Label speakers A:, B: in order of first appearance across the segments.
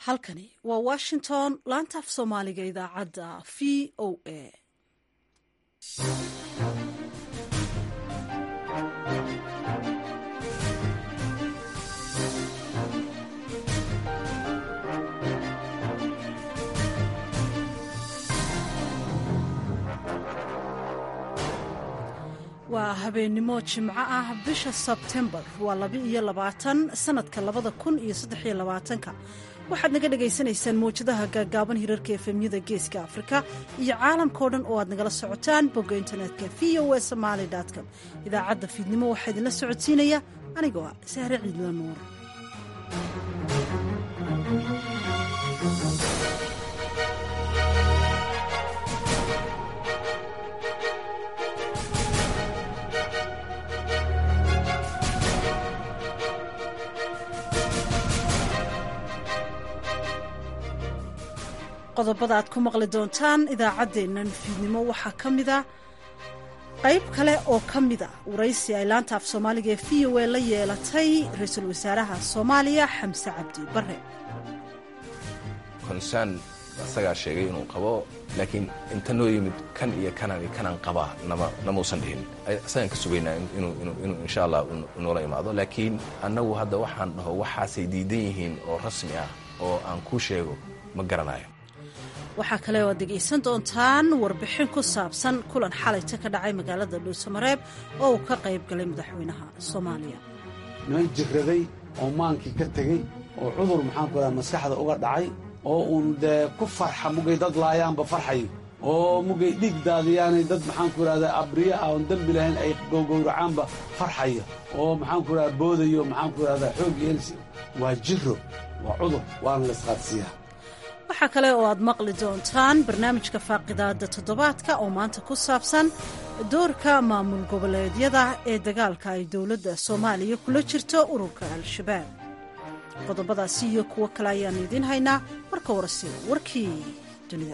A: halkani waa washington laanta af soomaaliga idaacadda v o a waa habeennimo jimco ah bisha sebtembar waa 22 sanadka 2023 waxaad naga dhagaysanaysaan mawjadaha gaagaaban hirarka efemyada geeska afrika iyo caalamkao dhan oo aad nagala socotaan bogga internetka voa somaly.com idaacadda fiidnimo waxaa idinla socodsiinaya anigoo ah sahre ciidla nuur. qodobada aad ku maqli doontaan idaacaddeennan fiidnimo waxaa ka mida qayb kale oo ka mida waraysi ay laanta af soomaaliga ee v o a la yeelatay ra-iisul wasaaraha soomaaliya xamse cabdi barre.
B: konsaan isagaa sheegay inuu qabo laakiin inta noo yimid kan iyo kanaan qabaa namuusan dhihin isagaan ka sugaynaa inuu insha allah noola imaado laakiin annagu hadda waxaan dhaho waxaasay diidan yihiin oo rasmi ah oo aan kuu sheego ma garanayo.
A: waxaa kale oo aad dhegaysan doontaan warbixin ku saabsan kulan xalayta ka dhacay magaalada dhuusamareeb oo uu ka qayb galay madaxweynaha soomaaliya.
C: niman jiraday oo maankii ka tegey oo cudur maxaanku radaa maskaxda uga dhacay oo uun dee ku farxa mugay dad laayaanba farxayo oo mugay dhiig daadiyaanay dad maxaanku rahdaa abriya ah oon dembi lahayn ay gowracaanba farxaya oo maxaanku radaa boodayo maxaanku rahdaa xoog yeelsi waa jiro waa cudur waana la isqaadsiiyaa.
A: waxaa kale oo aad maqli doontaan barnaamijka faaqidaada toddobaadka oo maanta ku saabsan doorka maamul goboleedyada ee dagaalka ay dowladda soomaaliya kula jirto ururka al-shabaab. qodobadaasi iyo kuwo kale ayaanu idiin haynaa marka horese warkii dunida.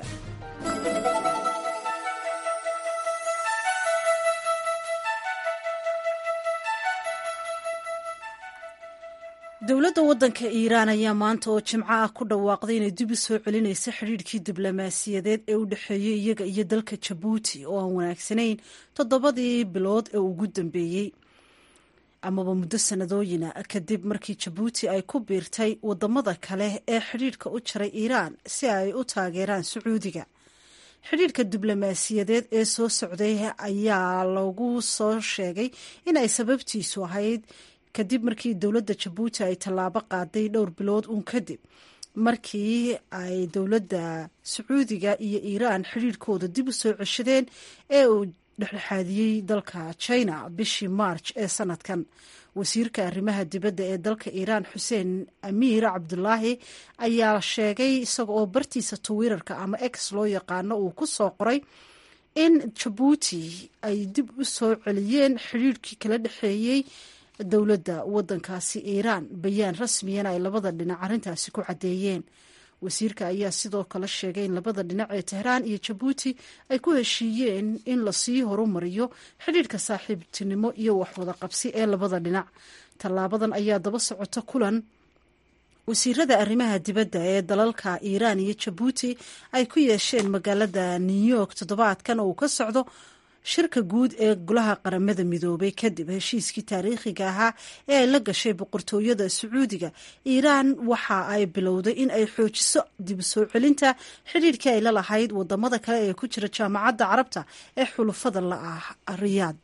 A: dowladda waddanka iiraan ayaa maanta oo jimco ah ku dhawaaqday inay dib u soo celinaysa xidhiidhkii diblomaasiyadeed ee u dhexeeyey iyaga iyo dalka jabuuti oo aan wanaagsanayn 7 bilood ee ugu dambeeyey amaba muddo sanadooyina kadib markii jabuuti ay ku biirtay waddamada kale ee xidhiidhka u jaray iiraan si ay u taageeraan sacuudiga. xidhiidhka diblomaasiyadeed ee soo socday ayaa lagu soo sheegay inay sababtiisu ahayd kadib markii dowladda jabuuti ay tallaabo qaaday dhowr bilood uun kadib markii ay dowladda sacuudiga iyo iiraan xidhiidhkooda dib u soo ceshadeen ee uu dhexdhexaadiyey dalka china bishii march ee sanadkan. wasiirka arrimaha dibadda ee dalka iiraan xuseen amiir cabdulaahi ayaa sheegay isaga oo bartiisa twitter-ka ama x loo yaqaano uu ku soo qoray in jabuuti ay dib u soo celiyeen xidhiidhkii kala dhexeeyey dowladda waddankaasi iiraan. bayaan rasmiyana ay labada dhinac arrintaasi ku caddeeyeen. wasiirka ayaa sidoo kale sheegay in labada dhinac ee tehraan iyo jabuuti ay ku heshiiyeen in lasii horumariyo xidhiidhka saaxiibtinimo iyo waxwada qabsi ee labada dhinac. tallaabadan ayaa daba socota kulan wasiirada arrimaha dibadda ee dalalka iiraan iyo jabuuti ay ku yeesheen magaalada new york toddobaadkan oo uu ka socdo shirka guud ee golaha qaramada midoobay kadib heshiiskii taariikhiga ahaa ee ay la gashay boqortooyada sacuudiga. iiraan waxa ay bilowday in ay xoojiso dib u soo celinta xidhiidhkii ay la lahayd wadamada kale ee ku jira jaamacadda carabta ee xulufada la ah riyaad.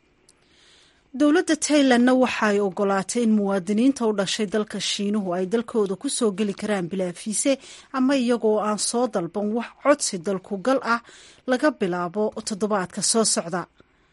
A: dowladda tailandna waxaay ogolaatay in muwaadiniinta u dhashay dalka shiinuhu ay dalkooda ku soo geli karaan bilaa fiise ama iyagoo aan soo dalban wax codsi dalkugal ah laga bilaabo toddobaadka soo socda.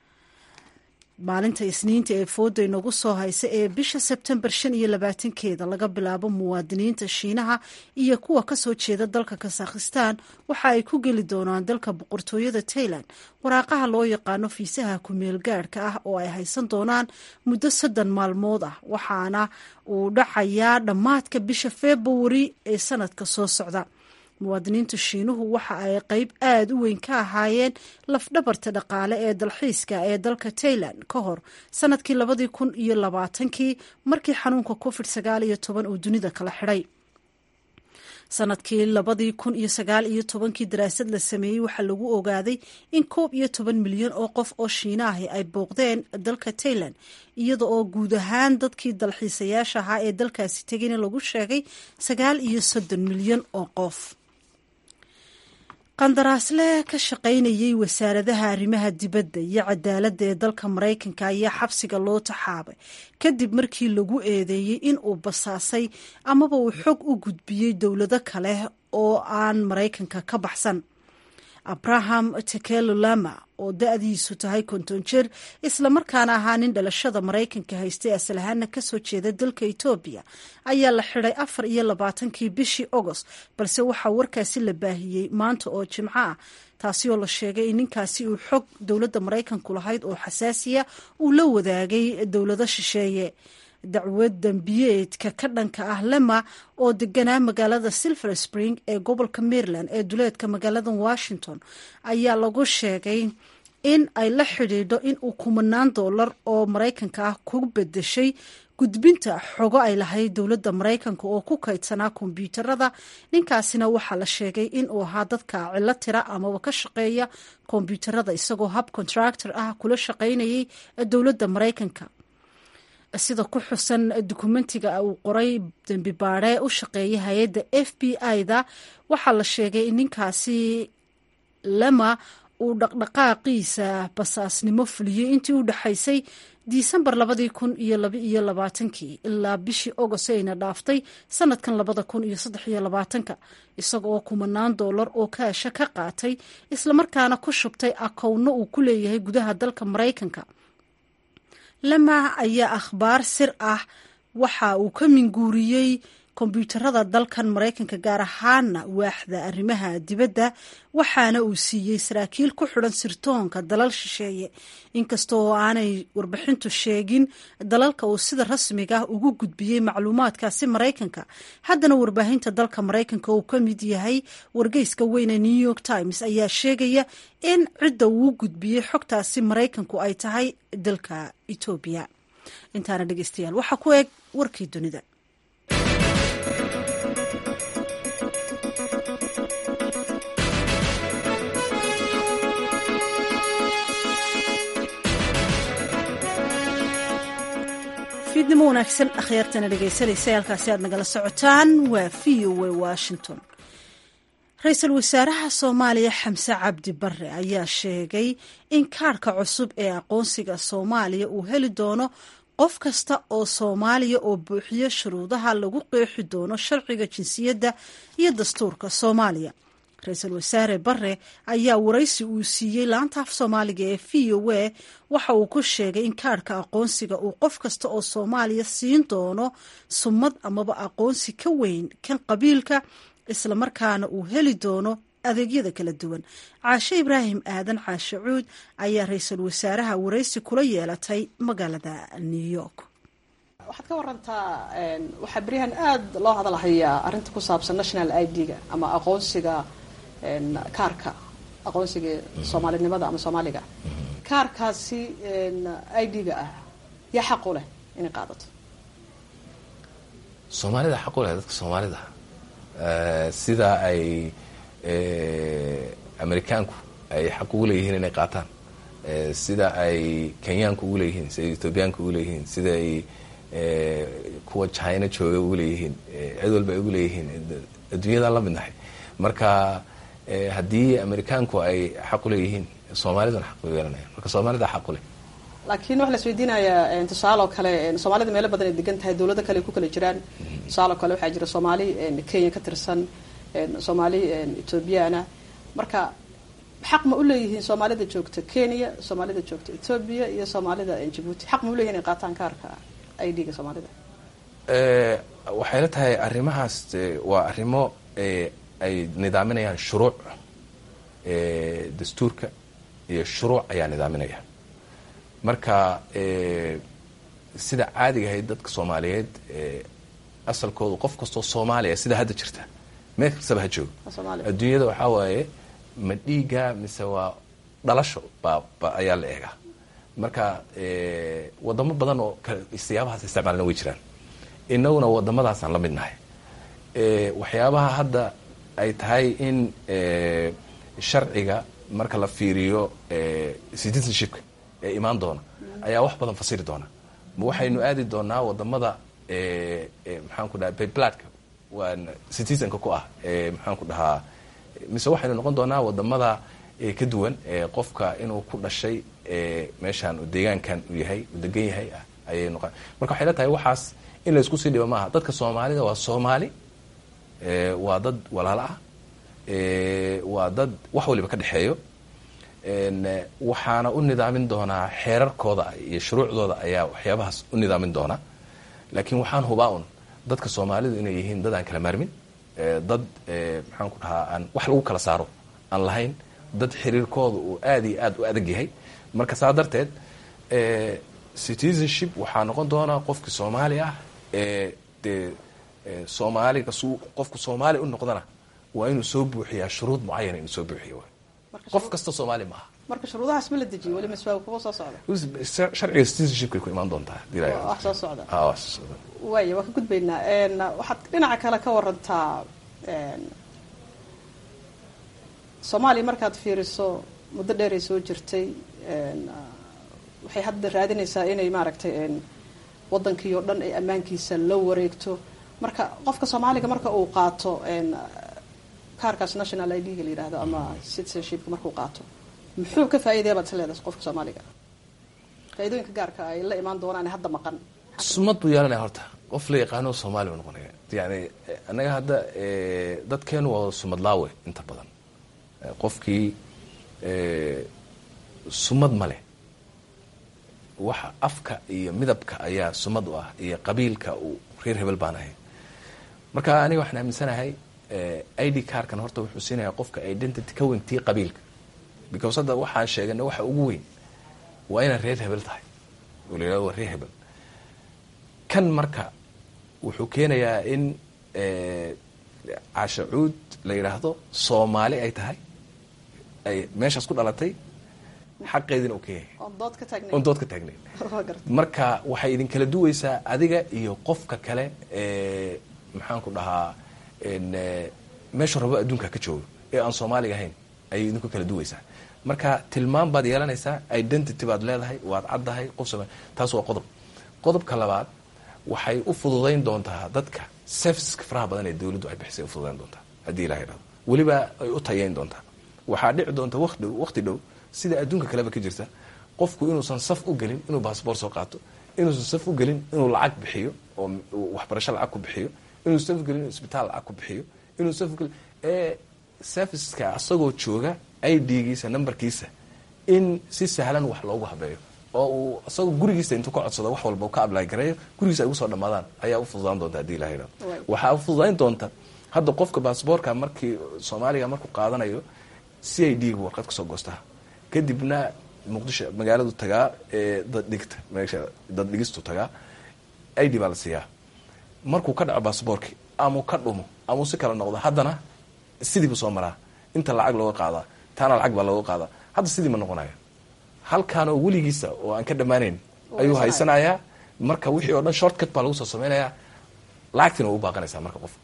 A: maalinta isniinta ee fooda inagu soo haysa ee bisha sebtembar 25 laga bilaabo muwaadiniinta shiinaha iyo kuwa kasoo jeeda dalka kasakhistaan waxa ay ku geli doonaan dalka boqortooyada tailand waraaqaha loo yaqaano fiisaha ku-meel gaadhka ah oo ay haysan doonaan muddo 3 maalmood ah waxaana uu dhacayaa dhammaadka bisha februari ee sanadka soo socda. muwaadiniinta shiinuhu waxa ay qayb aad u weyn ka ahaayeen lafdhabarta dhaqaale ee dalxiiska ee dalka tailand ka hor sanadkii 2020 markii xanuunka covid-19 uu dunida kala xidhay. sanadkii 2019 daraasad la sameeyey waxaa lagu ogaaday in 11 milyan oo qof oo shiinaahi ay booqdeen dalka Thailand, iyada oo guud ahaan dadkii dalxiisayaasha ahaa ee dalkaasi tegayna lagu sheegay 39 milyan oo qof. qandaraasle ka shaqaynayay wasaaradaha arrimaha dibadda iyo cadaaladda ee dalka Maraykanka ayaa xabsiga loo taxaabay kadib markii lagu eedeeyey in uu basaasay amaba uu xog u gudbiyey dowlado kale oo aan Maraykanka ka baxsan. Abraham Tekelo Lama oo da'diisu tahay 50 jir isla markaana ahaa nin dhalashada Maraykanka haystay asal ahaana kasoo jeeda dalka Itoobiya ayaa la xiray 24kii bishii August, balse waxaa warkaasi la baahiyey maanta oo Jimco ah, taasi oo la sheegay in ninkaasi uu xog dowladda Maraykanku lahayd oo xasaasiya uu la wadaagay dowlado shisheeye. dacwad dambiyeedka ka dhanka ah Lama oo deganaa magaalada Silver Spring ee gobolka Maryland ee duleedka magaalada Washington ayaa lagu sheegay in ay la xidhiidho in uu $10,000 oo Maraykanka ah ku bedeshay gudbinta xogo ay lahayd dowladda Maraykanka oo ku kaydsanaa kombiyuutarada. ninkaasina waxaa la sheegay in uu ahaa dadka cilo tira amaba ka shaqeeya kombiyuutarada isagoo hab contractor ah kula shaqaynayay dowladda Maraykanka. sida ku xusan dukumentiga uu qoray dambi baare u shaqeeyay hay'adda FBI-da, waxaa la sheegay in ninkaasi Lama uu dhaqdhaqaaqiisa basaasnimo fuliyey intii u dhaxaysay Disembar 2022 ilaa bishii August ayna dhaaftay sanadkan 2023, isaga oo $10,000 oo kaasha ka qaatay isla markaana ku shubtay akowno uu ku leeyahay gudaha dalka Maraykanka. Lama ayaa akhbaar sir ah waxa uu ka minguuriyey kombiyuutarada dalkan Maraykanka, gaar ahaana waaxda arrimaha dibadda, waxaana uu siiyey saraakiil ku xidhan sirtoonka dalal shisheeye. inkastoo aanay warbixintu sheegin dalalka uu sida rasmiga ah ugu gudbiyey macluumaadkaasi Maraykanka, haddana warbaahinta dalka Maraykanka uu ka mid yahay wargeyska weyne New York Times ayaa sheegaya in cidda uu gudbiyey xogtaasi Maraykanku ay tahay dalka Itoobiya. intaana dhegeystayaal waxaa ku eg warkii dunida. fiidnimo wanaagsan akhyaartana dhegaysanaysa halkaasi aad nagala socotaan waa VOA Washington. ra-iisul wasaaraha Soomaaliya Xamse Cabdi Barre ayaa sheegay in kaarka cusub ee aqoonsiga Soomaaliya uu heli doono qof kasta oo Soomaaliya oo buuxiyo shuruudaha lagu qeexi doono sharciga jinsiyadda iyo dastuurka Soomaaliya. ra-iisul wasaare Barre ayaa waraysi uu siiyey laanta af Soomaaliga ee VOA waxa uu ku sheegay in kaarka aqoonsiga uu qof kasta oo Soomaaliya siin doono sumad amaba aqoonsi ka weyn kan qabiilka, isla markaana uu heli doono adeegyada kala duwan. Caashe Ibraahim Aadan Caashe Cuud ayaa ra-iisul wasaaraha waraysi kula yeelatay magaalada New York.
D: waxaad ka warantaa waxaa beriyahan aad loo hadalhayaa arrinta ku saabsan national ID-ga ama aqoonsiga kaarka aqoonsiga Soomaalinimada ama Soomaaliga. kaarkaasi ID-ga ah yaa xaq u leh inay qaadato?
B: Soomaalida xaq u leh, dadka Soomaalida sida ay Amerikaanku ay xaq ugu leeyihiin inay qaataan, sida ay Kenyaanku ugu leeyihiin, sida Etoobiyaanku ugu leeyihiin, sida ay kuwa China jooga ugu leeyihiin, cid walba ay ugu leeyihiin, adduunyada la midnahay. marka haddii Amerikaanku ay xaq u leeyihiin, Soomaaliduna xaq u yeelanayaan. marka Soomaalida xaq u leh.
D: laakiin waxa la isweydiinayaa tusaale oo kale Soomaalida meelo badan ay degan tahay, dawlado kale ku kala jiraan. tusaale oo kale waxaa jira Soomaali Kenya ka tirsan, Soomaali Ethiopiana. marka xaq ma u leeyihiin Soomaalida joogta Kenya, Soomaalida joogta Ethiopia iyo Soomaalida Djibouti xaq ma u leeyihiin inay qaataan kaarka ID-ga Soomaalida?
B: waxay la tahay arrimahaas waa arrimo ay nidaaminayaan shuruuc, dastuurka iyo shuruuc ayaa nidaaminaya. marka sida caadiga ahayd dadka Soomaaliyeed asalkoodu qof kastoo Soomaaliya sida hadda jirta meel kastaba ha joogo adduunyada, waxaa waaye ma dhiiga mise waa dhalasho ayaa la eegaa. marka wadamo badan oo siyaabahaas isticmaalna way jiraan, inaguna wadamadaasaan la midnahay. waxyaabaha hadda ay tahay in sharciga marka la fiiriyo citizenshipka ee imaan doona ayaa wax badan fasiri doona. ma waxaynu aadi doonaa wadamada maxaan ku dhaha baypladka waan citizenka ku ah maxaan ku dhahaa, mise waxaynu noqon doonaa wadamada ka duwan qofka inuu ku dhashay meeshaan deegaankan uu yahay uu degan yahay ayay noqon. marka waxay la tahay waxaas in la isku sii dhibo maaha. dadka Soomaalida waa Soomaali, waa dad walaalo ah, waa dad wax waliba ka dhexeeyo, waxaana u nidaamin doonaa xeerarkooda iyo shuruucdooda ayaa waxyaabahaas u nidaamin doonaa. laakiin waxaan hubaa un dadka Soomaalidu inay yihiin dad aan kala maarmin, dad maxaan ku dhahaa aan wax lagu kala saaro aan lahayn, dad xiriirkooda uu aad iyo aad u adag yahay. marka saa darteed citizenship waxaa noqon doonaa qofki Soomaali ah dee Soomaaliga qofku Soomaali u noqdana waa inuu soo buuxiyaa shuruud mucayan inuu soo buuxiyo. qof kasta Soomaali maaha.
D: marka shuruudahaas ma la dejiyo wali mas'aal kuwa soo socda.
B: sharciga citizenshipka ku imaan doontaa dilaaya.
D: wax soo socda. way waa ka gudbaynaa. waxaad dhinaca kale ka warantaa Soomaaliya markaad fiiriso muddo dheer ay soo jirtay, waxay hadda raadinaysaa inay maaragtay wadankii oo dhan ay ammaankiisa la wareegto. marka qofka Soomaaliga marka uu qaato kaarkaas national ID la yiraahdo ama citizenshipka markuu qaato muxuu ka faa'iideeyaa baad leedahay qofka Soomaaliga? faa'iidooyinka gaarka ay la imaan doonaan hadda maqan.
B: sumad buu yeelanaya horta qof la yaqaano Soomaali uu noqonaya. yani anaga hadda dadkeenu waa sumad laawe inta badan. qofkii sumad ma leh, waxa afka iyo midabka ayaa sumad u ah iyo qabiilka uu reer hebel baan ahay. marka aniga waxaan aaminsanahay ID kaarkan horta wuxuu siinayaa qofka identity ka weyn tii qabiilka, because hadda waxaan sheeganay waxa ugu weyn waa inaad reer hebel tahay oo la yidhahdo waa reer hebel. kan marka wuxuu keenayaa in cashacuud la yidhaahdo Soomaali ay tahay, ay meeshaas ku dhalatay, xaqeedina uu ka yahay oon dood ka taagnayn. marka waxay idin kala duwaysaa adiga iyo qofka kale maxaan ku dhahaa meeshu rabo adduunka ka joogo ee aan Soomaaliga ahayn ayay idinku kala duwaysaa. marka tilmaam baad yeelanaysaa, identity baad leedahay, waad caddahay qof Soomaali. taas waa qodob. qodobka labaad waxay u fududayn doontaa dadka serviceska faraha badan ee dawladdu ay bixisay u fududayn doontaa haddii ilaahay rabo, weliba ay u tayeyn doontaa. waxaa dhici doonta waqti dhow sida adduunka kaleba ka jirta qofku inuusan saf u gelin inuu baasboor soo qaato, inuusan saf u gelin inuu lacag bixiyo oo waxbarasho lacag ku bixiyo, inuu saf u gelin inuu isbitaal lacag ku bixiyo, inuu saf u gelin serviceska asagoo jooga ID-giisa nambarkiisa in si sahlan wax loogu habeeyo oo uu asagoo gurigiisa intuu ka codsado wax walba uu ka apply gareeyo gurigiisa ay ugu soo dhamaadaan ayaa u fududaan doonta haddii ilaahay rabo. waxaa u fududayn doonta hadda qofka baasboorka markii Soomaaliga markuu qaadanayo CID-gu warqad ka soo goostaa, kadibna Muqdisho magaaladu tagaa dad dhigta meesha dad dhigistu tagaa ID baa la siiyaa. markuu ka dhaco baasboorki ama ka dhumo ama si kala noqdo haddana sidii buu soo maraa, inta lacag looga qaadaa, taana lacag baa looga qaadaa. hadda sidii ma noqonaya, halkaan oo weligiisa oo aan ka dhammaanayn ayuu haysanayaa. marka wixii oo dhan shortcut baa lagu soo samaynayaa, lacagtiina u baaqanaysaa marka qof.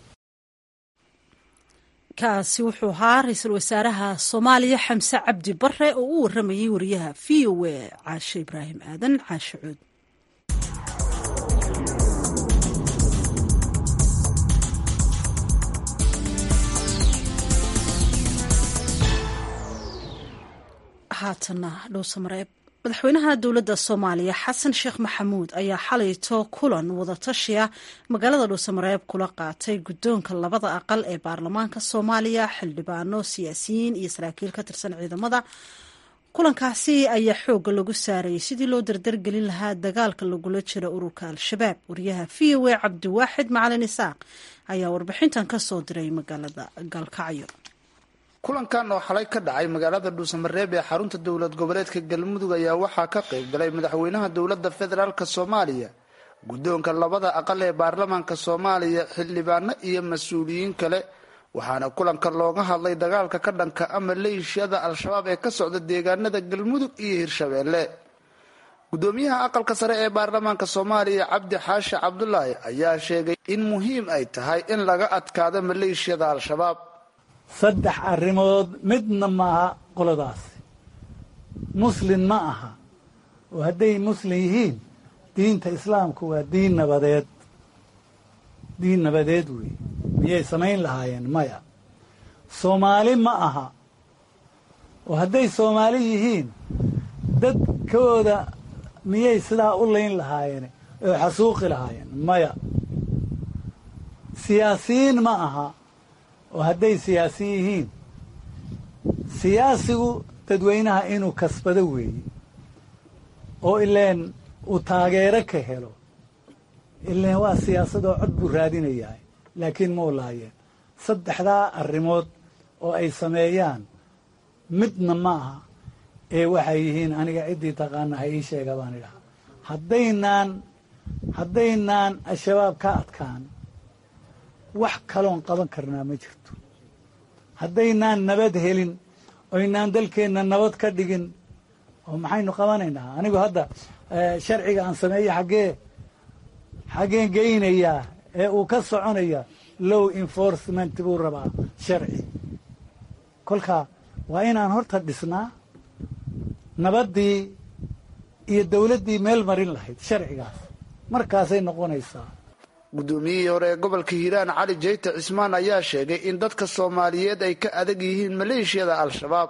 A: kaasi wuxuu ahaa ra-iisul wasaaraha Soomaaliya Xamse Cabdi Barre oo u waramayay wariyaha VOA Caashe Ibraahim Aadan Caashe Cuud. haatana dhowsamareeb. madaxweynaha dowladda Soomaaliya Xasan Sheekh Maxamuud ayaa xalayto kulan wadatashiya magaalada Dhuusamareeb kula qaatay guddoonka labada aqal ee baarlamaanka Soomaaliya, xildhibaano, siyaasiyiin iyo saraakiil ka tirsan ciidamada. kulankaasi ayaa xooga lagu saarayay sidii loo dardargelin lahaa dagaalka lagula jiro ururka Al-Shabaab. wariyaha VOA Cabdiwaaxid Macalin Isaaq ayaa warbixintan ka soo diray magaalada Galkacyo.
E: kulankan oo xalay ka dhacay magaalada Dhuusamareeb ee xarunta dowlad goboleedka Galmudug ayaa waxaa ka qayb galay madaxweynaha dowladda federaalka Soomaaliya, guddoonka labada aqal ee baarlamaanka Soomaaliya, xildhibaano iyo mas'uuliyiin kale. waxaana kulanka looga hadlay dagaalka ka dhanka ama leeshiyada Al-Shabaab ee ka socda deegaanada Galmudug iyo Hirshabeelle. gudoomiyaha aqalka sare ee baarlamaanka Soomaaliya Cabdi Xaashi Cabdullaahi ayaa sheegay in muhiim ay tahay in laga adkaado maleeshiyada al-shabaab.
F: saddex arrimood midna maaha qoladaas muslim ma aha oo hadday muslim yihiin diinta islaamku waa diin nabadeed wey miyay samayn lahaayeen maya soomaali ma aha oo hadday soomaali yihiin dadkooda miyay sidaa u layn lahaayeen oo xasuuqi lahaayeen maya siyaasiyiin ma aha oo hadday siyaasi yihiin siyaasigu dadweynaha inuu kasbado weeye oo ileen uu taageero ka helo ileen waa siyaasadoo cod buu raadinayaa laakiin ma laayeen saddexdaa arrimood oo ay sameeyaan midna ma aha ee waxay yihiin aniga ciddii taqaana ha ii sheega baan idhaha haddaynaan al-shabaab ka adkaan wax kaloon qaban karnaa ma jirto haddaynaan nabad helin oynaan dalkeenna nabad ka dhigin oo maxaynu qabanaynaa anigu hadda sharciga aan sameeyo xaggeen geynayaa ee uu ka soconaya low enforcement buu rabaa sharci kolkaa waa inaan horta dhisnaa nabaddii iyo dawladdii meel marin lahayd sharcigaas markaasay noqonaysaa.
E: gudoomiyihii hore ee gobolka hiiraan cali jeyte cismaan ayaa sheegay in dadka soomaaliyeed ay ka adag yihiin maleeshiyada al-shabaab.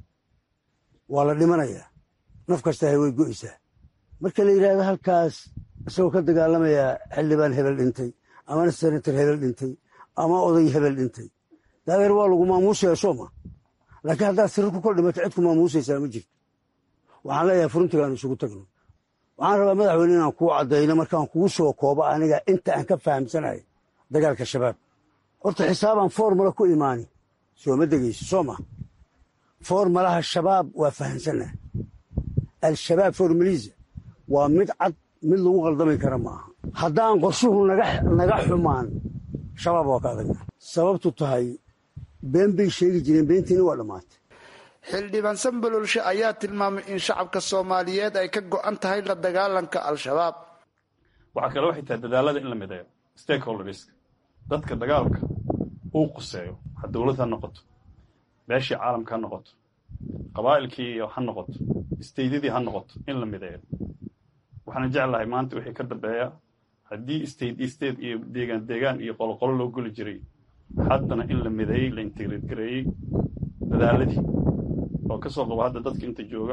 G: waa la dhimanayaa naf kastahay way go'aysaa marka la yidhaahdo halkaas isagoo ka dagaalamayaa xildhibaan hebel dhintay amana senator hebel dhintay ama oday hebel dhintay daadeer waa lagu maamuusaya sooma laakiin haddaad sirri ku kol dhimato cid ku maamuusaysaa ma jirto. waxaan leeyahay furuntigaanu isugu tagno waxaan rabaa madaxweyne inaan kuu caddayno markaan kugu soo koobo aniga inta aan ka fahamsanayo dagaalka shabaab horta xisaabaan formula ku imaani sooma degayso soo ma formulaha shabaab waa fahamsannaha al-shabaab formaliisa waa mid cad mid lagu qaldami kara ma aha haddaan qorshuhu naga xumaan shabaab waa ka adagna sababtu tahay been bay sheegi jireen beentiina waa dhammaatay.
E: xildhibaan sambalolshe ayaa tilmaamay in shacabka soomaaliyeed ay ka go'an tahay la dagaalanka al-shabaab.
H: waxaa kale waxay tahay dadaalada in la mideeyo stakeholderska dadka dagaalka uu quseeyo ha dowlad ha noqoto beeshii caalamka ha noqoto qabaa'ilkii ha noqoto isteydadii ha noqoto in la mideeyo waxaana jeclahay maanta wixii ka dambeeya haddii state iyo deegaan iyo qoloqolo loo goli jiray haddana in la mideeyey la integrate gareeyey dadaaladii oo ka soo qabo hadda dadka inta jooga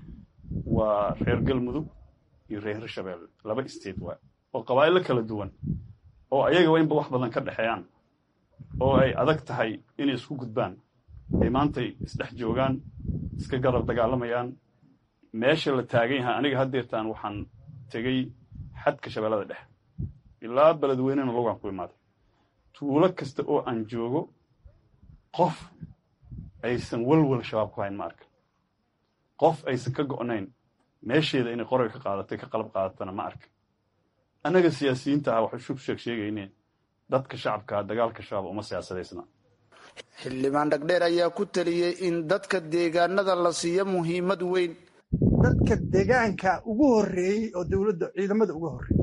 H: waa reer galmudug iyo reer hirshabeelle laba state waay oo qabaa'ilo kala duwan oo ayaga waa inba wax badan ka dhexeeyaan oo ay adag tahay inay isku gudbaan ay maantay isdhex joogaan iska garab dagaalamayaan meesha la taagan yahay aniga haddeertaan waxaan tegey xadka shabeellada dhexe ilaa beledweynena logaan ku imaaday tuulo kasta oo aan joogo qof aysan walwal shabaab ku hayn ma arka qof aysan ka go'nayn meesheeda inay qoray ka qaadatay ka qalab qaadatana ma arka annaga siyaasiyiinta ah waxay shub sheegayneen dadka shacabka dagaalka shabaab uma siyaasadaysna.
E: xildhibaan dhagdheer ayaa ku taliyey in dadka deegaanada la siiyo muhiimad weyn.
I: dadka deegaanka ugu horreeyey oo dowladda ciidamada uga horreeyey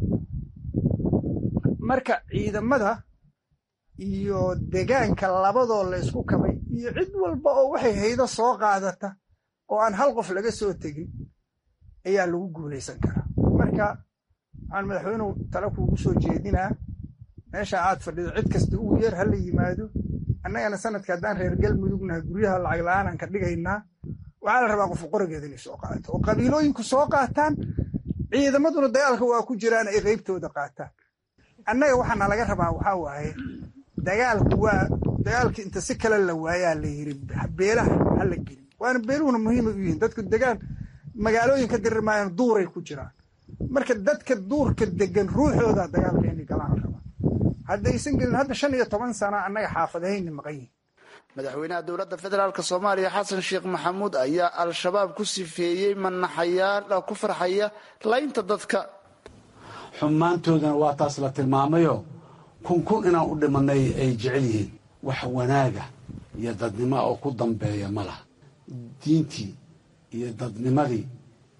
I: marka ciidamada iyo deegaanka labadoo la isku kabay iyo cid walba oo waxay haydo soo qaadata oo aan hal qof laga soo tegin ayaa lagu guulaysan karaa. marka waxaan madaxweynuhu tala kuugu soo jeedinaa meesha aad fadhido cid kasta ugu yeer ha la yimaado annagana sanadka haddaan reer galmudugnaha guryaha lacag la-aanaan ka dhigaynaa waxaa la rabaa qofu qorigeeda inay soo qaato oo qabiilooyinku soo qaataan ciidamaduna dagaalka waa ku jiraan ay qaybtooda qaataan. annaga waxaana laga rabaa waxaa waaye dagaalku waa dagaalka inta si kale la waayaa la yiri beelaha ha la gelin waana beeluhuna muhiim u yihiin dadku degaan magaalooyin ka dirir maayaan duuray ku jiraan marka dadka duurka degan ruuxooda dagaalka inay galaan rabaa haddaysan gelin hadda 15 sano annaga xaafadahayna maqan yihiin.
E: madaxweynaha dowladda federaalk soomaaliya xasan sheekh maxamuud ayaa al-shabaab ku sifeeyey manaxayaal ku farxaya laynta dadka
C: xumaantoodana waa taas la tilmaamayo kun inaan u dhimanay ay jecel yihiin wax wanaaga iyo dadnimo oo ku dambeeya ma laha diintii iyo dadnimadii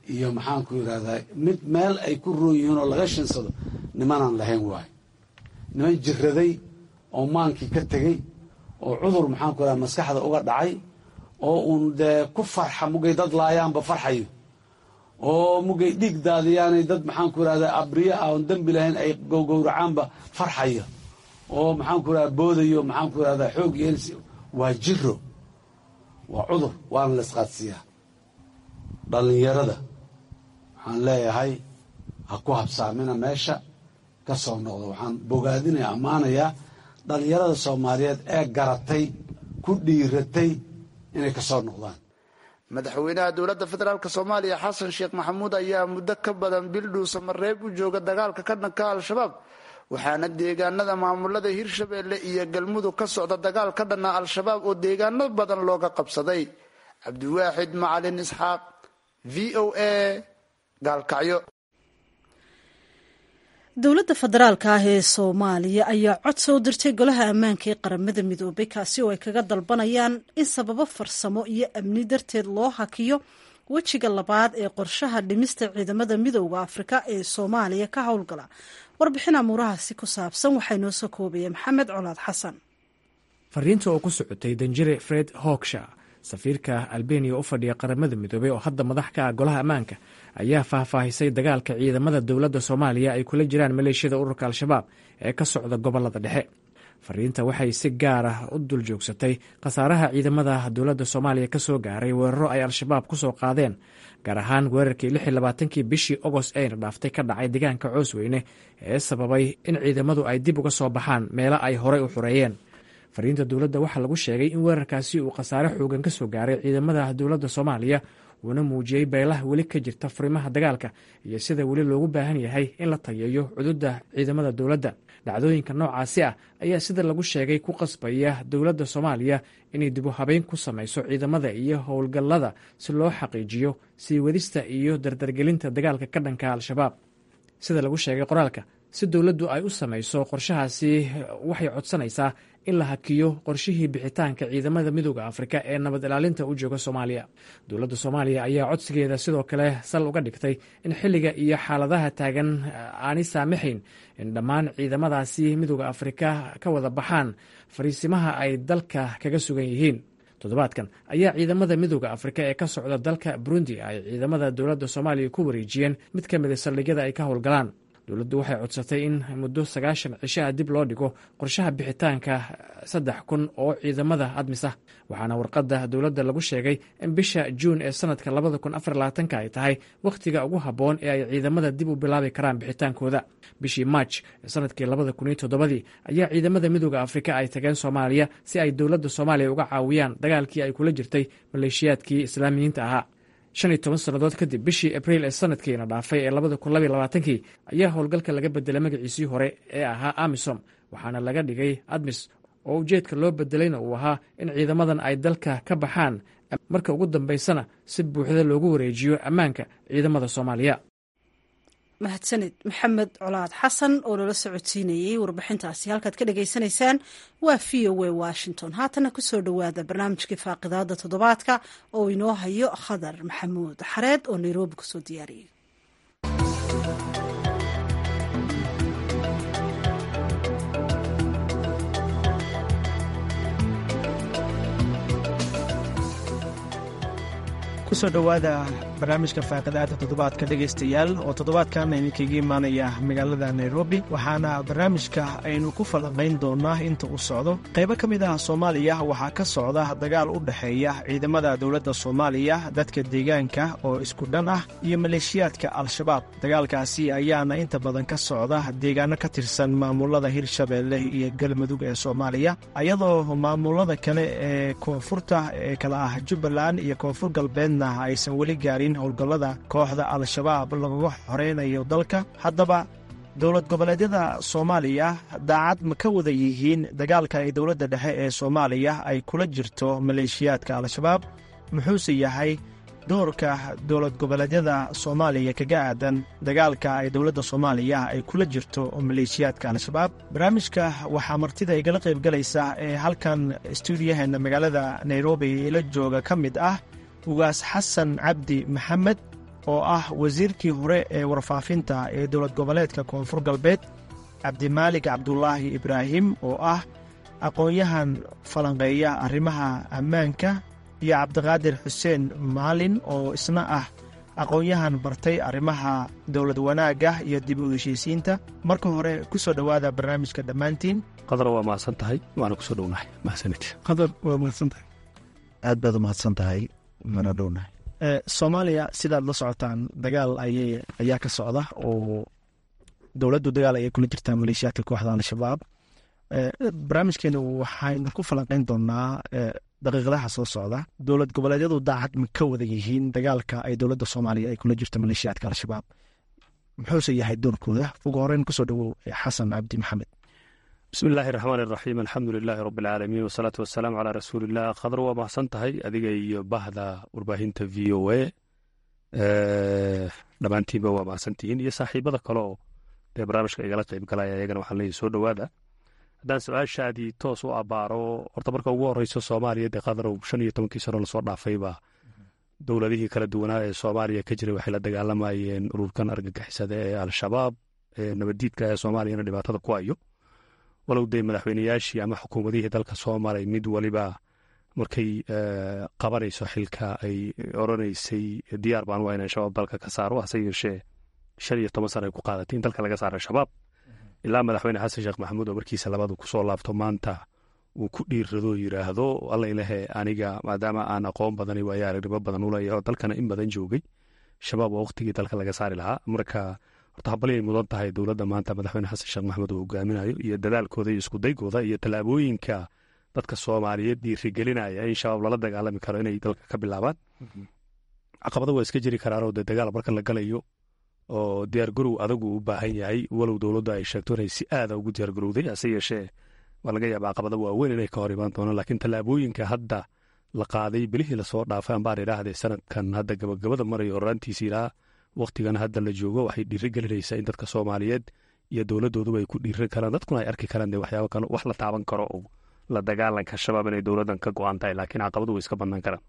C: iyo maxaanku yidhahdaa mid meel ay ku roon yihiin oo laga shinsado nimanaan lahayn waayo niman jiraday oo maankii ka tegey oo cudur maxaanku yidhahda maskaxda uga dhacay oo uun dee ku farxa mugay dad laayaanba farxayo oo mugay dhiig daadiyaanay dad maxaanku yidhahdaa abriye ah oon dembi lahayn ay gowgowracaanba farxaya oo maxaanku yidhahda boodayo maxaanku yidhahdaa xoog yeelsi waa jiro waa cudur waana la isqaadsiiyaa dhallinyarada waxaan leeyahay ha ku habsaamina meesha ka soo noqdo waxaan bogaadinaya ammaanayaa dhallinyarada soomaaliyeed ee garatay ku dhiiratay inay ka soo noqdaan
E: madaxweynaha dowladda federaalk soomaaliya xasan sheekh maxamuud ayaa muddo ka badan bil dhuusamareeb u jooga dagaalka ka dhanka al-shabaab waxaana deegaanada maamulada hirshabeelle iyo galmudug ka socda dagaal ka dhanna al-shabaab oo deegaano badan looga qabsaday cabdiwaaxid macalin isxaaq v o a gaalkacyo
A: dowladda federaalka ah ee soomaaliya ayaa cod soo dirtay golaha ammaanka ee qaramada midoobay kaasi oo ay kaga dalbanayaan in sababo farsamo iyo amni darteed loo hakiyo wejiga labaad ee qorshaha dhimista ciidamada midooda afrika ee soomaaliya ka howlgala warbixin amuurahaasi ku saabsan waxaa inoo soo koobaya maxamed colaad xasan
J: fariinta oo ku socotay danjire fred hogsha safiirka albeniya u fadhiya qaramada midoobey oo hadda madax ka ah golaha ammaanka ayaa faahfaahisay dagaalka ciidamada dowladda soomaaliya ay kula jiraan maleeshiyada ururka al-shabaab ee ka socda gobolada dhexe fariinta waxay si gaar ah u dul joogsatay khasaaraha ciidamada dowladda soomaaliya ka soo gaaray weeraro ay al-shabaab ku soo qaadeen gaar ahaan weerarkii 26 bishii ogost ayna dhaaftay ka dhacay deegaanka coosweyne ee sababay in ciidamadu ay dib uga soo baxaan meelo ay horey u xureeyeen fariinta dowladda waxaa lagu sheegay in weerarkaasi uu khasaare xoogan ka soo gaaray ciidamada dowladda soomaaliya uuna muujiyey beelaha weli ka jirta furimaha dagaalka iyo sida weli loogu baahan yahay in la tayeeyo cududda ciidamada dowladda dhacdooyinka noocaasi ah ayaa sida lagu sheegay ku qasbaya dowladda soomaaliya inay dibu habeyn ku samayso ciidamada iyo howlgallada si loo xaqiijiyo sii wadista iyo dardargelinta dagaalka ka dhanka al-shabaab sida lagu sheegay qoraalka si dowladdu ay u samayso qorshahaasi waxay codsanaysaa in la hakiyo qorshihii bixitaanka ciidamada midooda afrika ee nabad ilaalinta u jooga soomaaliya dowladda soomaaliya ayaa codsigeeda sidoo kale sal uga dhigtay in xilliga iyo xaaladaha taagan aanay saamaxayn in dhammaan ciidamadaasi midooda afrika ka wada baxaan fariisimaha ay dalka kaga sugan yihiin toddobaadkan ayaa ciidamada midooda afrika ee ka socda dalka burundi ay ciidamada dowladda soomaaliya ku wareejiyeen mid ka mida saldhigyada ay ka howlgalaan dowladdu waxay codsatay in muddo 90 cishaha dib loo dhigo qorshaha bixitaanka 3,000 oo ciidamada admis ah waxaana warqadda dowladda lagu sheegay in bisha juun ee sanadka 2024 ay tahay wakhtiga ugu habboon ee ay ciidamada dib u bilaabi karaan bixitaankooda bishii march ee sanadkii 2007 ayaa ciidamada midooda afrika ay tageen soomaaliya si ay dowladda soomaaliya uga caawiyaan dagaalkii ay kula jirtay maleeshiyaadkii islaamiyiinta ahaa 15 sannadood kadib bishii abriil ee sanadkiina dhaafay ee 2022 ayaa howlgalka laga bedelay magaciisii hore ee ahaa amisom waxaana laga dhigay admis oo ujeedka loo bedelayna uu ahaa in ciidamadan ay dalka ka baxaan marka ugu dambaysana si buuxda loogu wareejiyo ammaanka ciidamada soomaaliya
A: mahadsanid maxamed colaad xasan oo lala socodsiinayey warbixintaasi halkaad ka dhagaysanaysaan waa v o a washington haatana kusoo dhowaada barnaamijkii faaqidaada toddobaadka oo inoo hayo khadar maxamuud xareed oo nairobi kusoo diyaariyey
K: kusoo dhowaada barnaamijka faaqidaada toddobaadka dhegaystayaal oo toddobaadkan idinkaga imaanaya magaalada nairobi waxaana barnaamijka aynu ku falanqayn doonaa inta uu socdo qaybo ka mid ah soomaaliya waxaa ka socda dagaal u dhexeeya ciidamada dowladda soomaaliya dadka deegaanka oo isku dhan ah iyo maleeshiyaadka al-shabaab dagaalkaasi ayaana inta badan ka socda deegaano ka tirsan maamulada hirshabeelle iyo galmudug ee soomaaliya ayadoo maamulada kale ee koonfurta ee kala ah jubbaland iyo koonfur galbeedna aysan weli gaarin howlgallada kooxda al-shabaab lagaga xoreynayo dalka haddaba dowlad goboleedyada soomaaliya daacad ma ka wada yihiin dagaalka ay dowladda dhexe ee soomaaliya ay kula jirto maleeshiyaadka al-shabaab muxuuse yahay doorka dowlad goboleedyada soomaaliya kaga aadan dagaalka ay dowladda soomaaliya ay kula jirto maleeshiyaadka al-shabaab barnaamijka waxaa martida igala qaybgalaysa ee halkan stuudiyaheena magaalada nairobi la jooga ka mid ah ugaas xasan cabdi maxamed oo ah wasiirkii hore ee warfaafinta ee dowlad goboleedka koonfur galbeed, cabdimaalig cabdulaahi ibraahim oo ah aqoon-yahan falanqeeya arrimaha ammaanka, iyo cabdiqaadir xuseen maalin oo isna ah aqoon-yahan bartay arrimaha dowlad wanaagga iyo dib u heshiisiinta. marka hore ku soo dhowaada barnaamijka dhammaantiin.
L: qadar waa mahadsan tahay, waana ku soo dhownahay. mahadsanid.
K: qadar waa mahadsan tahay.
M: aad baad u mahadsan tahay, mana dhownahay.
K: soomaaliya sidaad la socotaan dagaal ayaa ka socda oo dowladdu dagaal ayay kula jirtaa maleeshiyaadka kooxda al-shabaab. barnaamijkeenu waxaynu ku falanqayn doonaa daqiiqadaha soo socda dowlad goboleedyadu daacad ma ka wada yihiin dagaalka ay dowladda soomaaliya ay kula jirto maleeshiyaadka al-shabaab, muxuuse yahay doorkooda? ugu horeyn kusoo dhowow xasan cabdi maxamed.
L: bismi illaahi raxmaan iraxiim, alxamdu lilaahi rabbi alcaalamiin, wasalaatu wasalaamu calaa rasuuliillah. khadar waa mahadsan tahay adiga iyo bahda warbaahinta v o a dhammaantiinba waa mahadsantihiin, iyo saaxiibada kale oo dee barnaamijka igala qayb galaya ayagana waxaan leeyahay soo dhowaada. haddaan su-aashaadii toos u abbaaro, horta marka ugu horeyso soomaaliya dee qadarow 15 sano lasoo dhaafayba dowladihii kala duwanaa ee soomaaliya ka jiray waxay la dagaalamayeen ururkan argagixisada ee al-shabaab, nabaddiidka ee soomaaliyana dhibaatada ku hayo. walow dee madaxweyneyaashii ama xukuumadihii dalka soo maray mid waliba markay qabanayso xilka ay oranaysay diyaar baan waa inaan shabaab dalka ka saaro, hase yeeshee 15 sano ay ku qaadatay in dalka laga saaro shabaab, ilaa madaxweyne xasan sheekh maxamuud oo markiisa labadu ku soo laabto maanta uu ku dhiirrado yidhaahdo alla ilahe aniga maadaama aan aqoon badan iyo waayo aragnimo badan u leeyahay oo dalkana in badan joogay, shabaab waa waqtigii dalka laga saari lahaa. marka horta habali ay mudan tahay dowladda maanta madaxweyne xasan sheekh maxamuud uu hogaaminayo iyo dadaalkooda iyo iskudaygooda iyo tallaabooyinka dadka soomaaliyeed dhiirigelinaya in shabaab lala dagaalami karo inay dalka ka bilaabaan. caqabado waa iska jiri karaanoo dee dagaal marka la galayo oo diyaargarow adagu u baahan yahay, walow dowladdu ay sheegto inay si aada ugu diyaargarowday, hase yeeshee waa laga yaaba caqabada waaweyn inay ka hor imaan doonaan. laakiin tallaabooyinka hadda la qaaday bilihii lasoo dhaafay ambaan idhaahdee sanadkan hadda gabagabada marayo horaantiisi ilaa waqtigan hadda la joogo waxay dhiiri gelinaysaa in dadka soomaaliyeed iyo dowladooduba ay ku dhiiran karaan, dadkuna ay arki karaan dee waxyaaba kale wax la taaban karo oo la dagaalanka shabaab inay dowladdan ka go-an tahay, laakiin caqabadu way iska badnaan karaan.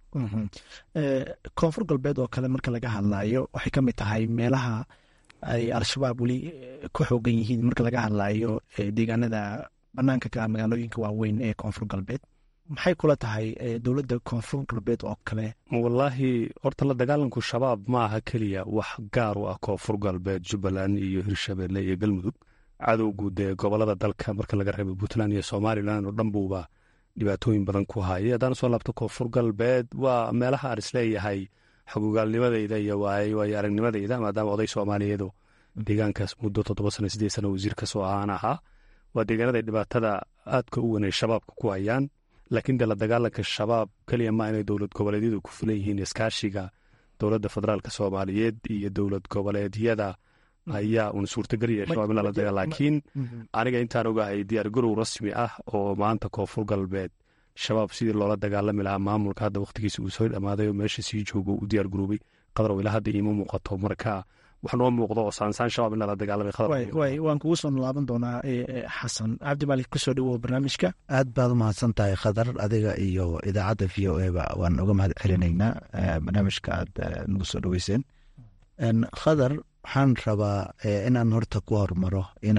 K: koonfur galbeed oo kale marka laga hadlaayo waxay ka mid tahay meelaha ay al-shabaab weli ku xoogan yihiin marka laga hadlaayo deegaanada banaanka ka magaalooyinka waaweyn ee koonfur galbeed. maxay kula tahay dowladda koonfur galbeed oo kale?
L: wallaahi horta la dagaalanku shabaab ma aha keliya wax gaar u ah koonfur galbeed, jubbaland iyo hirshabeelle iyo galmudug. cadowgu dee gobolada dalka marka laga reebo puntland iyo somalilan oo dhan buuba dhibaatooyin badan ku hayay. haddaan soo laabto koonfur galbeed waa meelaha aan isleeyahay xogogaalnimadayda iyo waayo aragnimadayda, maadaama oday soomaaliyeedu deegaankaas muddo 7 sano 8 sano wasiir ka soo ahaan ahaa, waa deegaanada dhibaatada aadka u weyn ay shabaabka ku hayaan. laakiin dee la dagaalanka shabaab keliya ma inay dowlad goboleedyadu ku filan yihiin, iskaashiga dowladda federaalka soomaaliyeed iyo dowlad goboleedyada ayaa uun suurtageliyay shabaab in lala dagaal. laakiin aniga intaan ogahay diyaargarow rasmi ah oo maanta koonfur galbeed shabaab sidii loola dagaalami lahaa maamulka hadda waqtigiisa uu soo dhammaaday oo meesha sii joogo u diyaargaroobay qadarow ilaa hadda iima muuqato. marka wax noo muuqdo oo saansaan shabaab in lala dagaalamay
K: waan kugu soo laaban doonaa xasan cabdimaalik, kusoo dhowow barnaamijka.
M: aad baad u mahadsan tahay khadar, adiga iyo idaacadda v o a ba waan uga mahad celinaynaa barnaamijka aad nagu soo dhoweyseen. khadar, waxaan rabaa inaan horta ku hormaro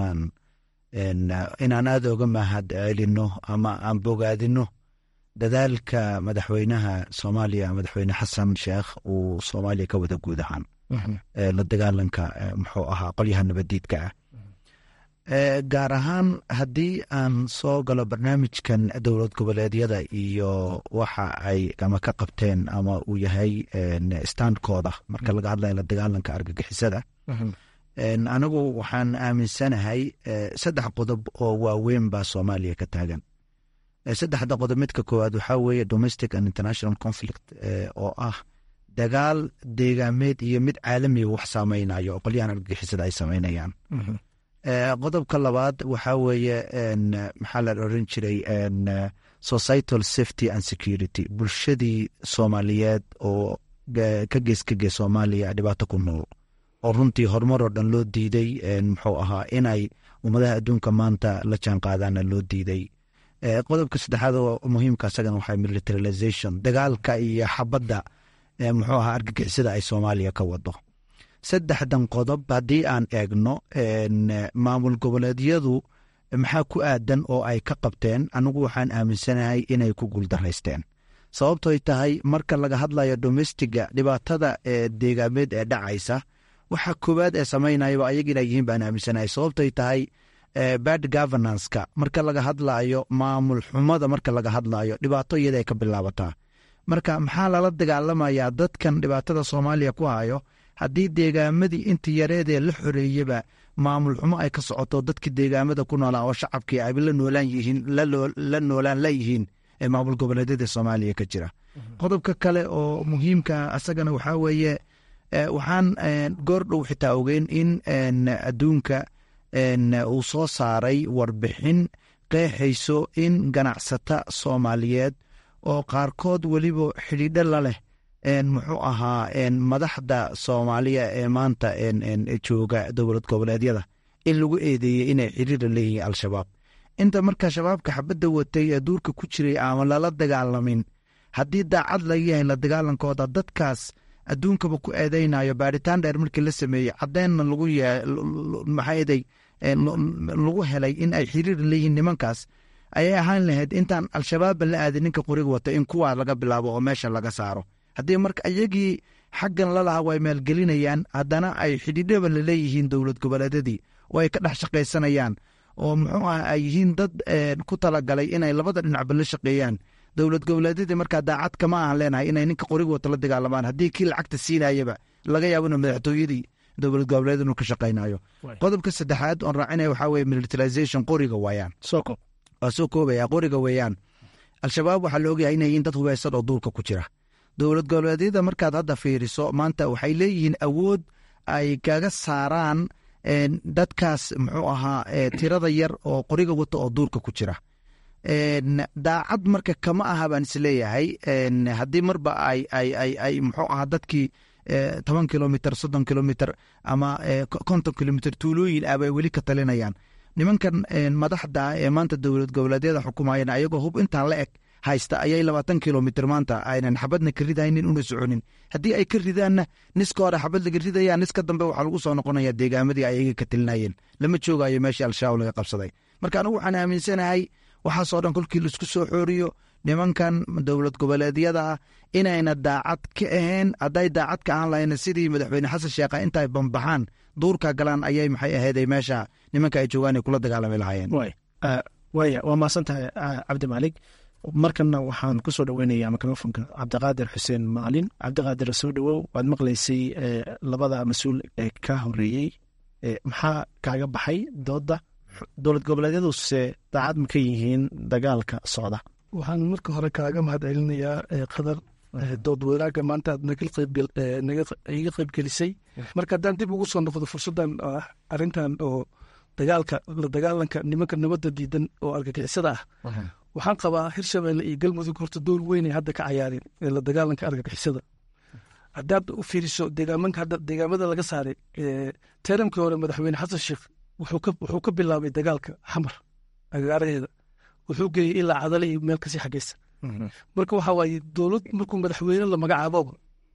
M: inaan aada uga mahad celino ama aan bogaadino dadaalka madaxweynaha soomaaliya madaxweyne xasan sheekh uu soomaaliya ka wada guud ahaan la dagaalanka muxuu ahaa qolyaha nabaddiidka ah. gaar ahaan haddii aan soo galo barnaamijkan dowlad goboleedyada iyo waxa ay ama ka qabteen ama uu yahay standkooda marka laga hadlayo la dagaalanka argagixisada, anigu waxaan aaminsanahay 3 qodob oo waaweyn baa soomaaliya ka taagan. 3 qodob midka koowaad waxaa weeye domestic and international conflict oo ah dagaal deegaameed iyo mid caalamiga wax saameynayo oo qolyahan argagixisada ay sameynayaan. qodobka labaad waxaa weeye maxaa la oran jiray societal safety and security, bulshadii soomaaliyeed oo ka gees soomaaliya dhibaato ku nool oo runtii horumar oo dhan loo diiday, muxuu ahaa inay ummadaha adduunka maanta la jaan qaadaana loo diiday. qodobka saddexaad oo muhiimka asagana waxaa militarization, dagaalka iyo xabadda muxuu ahaa argagixisada ay soomaaliya ka wado saddexdan qodob haddii aan eegno maamul goboleedyadu maxaa ku aadan oo ay ka qabteen anigu waxaan aaminsanahay inay ku guuldaraysteen sababtoy tahay marka laga hadlayo domestiga dhibaatada deegaameed ee dhacaysa waxa koowaad ee samaynayaba ayaga inay yihiin baan aaminsanahay sababtoy tahay bad governance-ka marka laga hadlayo maamul xumada marka laga hadlayo dhibaato iyada ay ka bilaabataa marka maxaa lala dagaalamayaa dadkan dhibaatada soomaaliya ku hayo haddii deegaamadii inta yareedee la xoreeyeba maamul xumo ay ka socoto dadkii deegaamada ku noolaa oo shacabkii ay la noolaan layihiin ee maamul goboleedyada soomaaliya ka jira qodobka kale oo muhiimka asagana waxaa weeye waxaan goordhow xitaa ogeyn in adduunka uu soo saaray warbixin qeexayso in ganacsata soomaaliyeed oo qaarkood weliba xidhiidho la leh muxuu ahaa madaxda soomaaliya ee maanta jooga dowlad goboleedyada in lagu eedeeyey inay xiriira leeyihiin al-shabaab inta marka shabaabka xabadda watay ee duurka ku jiray ama lala dagaalamin haddii daacad laga yahay la dagaalankooda dadkaas adduunkaba ku eedeynayo baaritaan dheer markii la sameeyey caddeenna lagu helay in ay xiriir leeyihiin nimankaas ayay ahaan lahayd intaan al-shabaabba la aadin ninka qoriga wata in kuwaa laga bilaabo oo meesha laga saaro haddii marka iyagii xaggan lalahaa way maalgelinayaan haddana ay xidhiidhaba laleeyihiin dowlad goboleedyadii oo ay ka dhex shaqaysanayaan oo muxuu ah ay yihiin dad ku talagalay inay labada dhinacba la shaqeeyaan dowlad goboleedyadii markaa daacad kama aan leenahay inay ninka qoriga wata la dagaalamaan haddii kii lacagta siinayaba laga yaabo ina madaxtooyadii dowlad goboleed inuu ka shaqaynayo qodobka saddexaad oon raacinaya waxaa weye militarization qoriga waayaan waa soo koobaya qoriga weeyaan al-shabaab waxaa la ogyahay inay yihiin dad hubeysan oo duulka ku jira dowlad goboleedyada markaad hadda fiiriso maanta waxay leeyihiin awood ay kaga saaraan dadkaas muxuu ahaa tirada yar oo qoriga wata oo duulka ku jira daacad marka kama aha baan isleeyahay haddii marba ay muxuu ahaa dadkii 10 kilomitr 30 kilomitr ama 50 kilomitr tuulooyin ah bay weli ka talinayaan nimankan madaxda ee maanta dowlad goboleedyada xukumayeen ayagoo hub intaan la eg haysta ayay 20 kilomitr maanta aynan xabadna ka ridaynin una soconin haddii ay ka ridaanna niska hore xabad laga ridayaan niska dambe waxaa lagu soo noqonaya deegaamadii ayaga ka talinayeen lama joogayo meeshii al-shabaab laga qabsaday marka anigu waxaan aaminsanahay waxaasoo dhan kolkii laisku soo xooriyo nimankan dowlad goboleedyada inayna daacad ka ahayn hadday daacad ka ahaan lahayna sidii madaxweyne xasan sheekha intay bambaxaan duurka galaan ayay maxay aheeday meesha nimanka ay joogaan ay kula dagaalami lahaayeen
K: waaya waa mahadsantahay cabdimaalig markanna waxaan ku soo dhoweynayaa mikrofonka cabdiqaadir xuseen maalin cabdiqaadir soo dhowow waad maqlaysay labada mas-uul ee ka horeeyey maxaa kaaga baxay dooda dowlad goboleedyaduse daacad ma ka yihiin dagaalka socda
N: waxaan marka hore kaaga mahad celinayaa qadar dood wanaagga maanta aad iga qaybgelisay marka haddaan dib ugu soo noqdo fursaddan ah arrintan oo la dagaalanka nimanka nabadda diidan oo argagixisada ah waxaan qabaa hirshabelle iyo galmudug horta door weynay hadda ka cayaareen la dagaalanka argagixisada haddaad u fiiriso deegaamada laga saaray teramkii hore madaxweyne xasan sheekh wuxuu ka bilaabay dagaalka xamar agagaaraheeda wuxuu geeyey ilaa cadale iyo meel kasii xageysa marka waxa waaye dowlad markuu madaxweyne la magacaaboba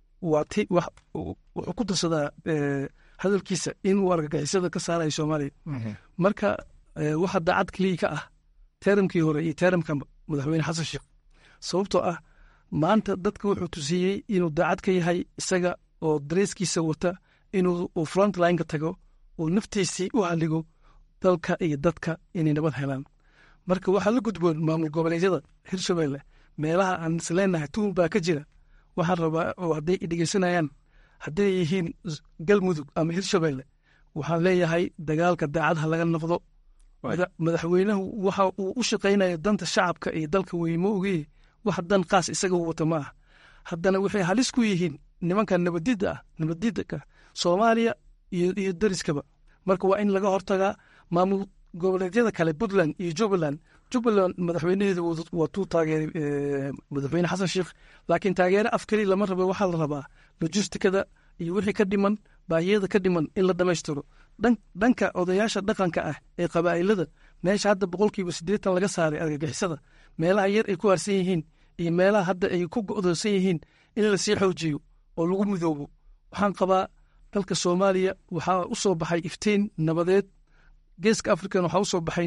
N: wuxuu ku darsadaa hadalkiisa inuu argagixisada ka saarayo soomaaliya marka waxa daacad keliya ka ah teramkii hore iyo teramka madaxweyne xasan sheekh sababtoo ah maanta dadka wuxuu tusiiyey inuu daacad ka yahay isaga oo dareeskiisa wata inuu frontlineka tago oo naftiisii u haligo dalka iyo dadka inay nabad helaan marka waxaa la gudboon maamul goboleedyada hirshabelle meelaha aan isleenahay tuun baa ka jira waxaan rabaa oo hadday dhegeysanayaan hadday yihiin galmudug ama hirshabelle waxaan leeyahay dagaalka daacadha laga noqdo madaxweynuhu waxa uu u shaqaynaya danta shacabka iyo dalka weymo ogeye wax dan qaas isaga wata ma ah haddana waxay halis ku yihiin nimanka nabaddiidka soomaaliya iyo dariskaba marka waa in laga hortagaa maamul goboleedyada kale puntland iyo jubbaland madaxweynaheedu waa tuu taageeray madaxweyne xasan sheekh laakiin taageere af keli lama rabo waxaa la rabaa lojistikada iyo wixii ka dhiman baahiyada ka dhiman in la dhamaystiro dhanka odayaasha dhaqanka ah ee qabaa'ilada meesha hadda 80% laga saaray argagixisada meelaha yar ay ku harsan yihiin iyo meelaha hadda ay ku go'doonsan yihiin in la sii xoojiyo oo lagu midoobo waxaan qabaa dalka soomaaliya waxaa u soo baxay iftiin nabadeed, geeska african waxaa u soo baxay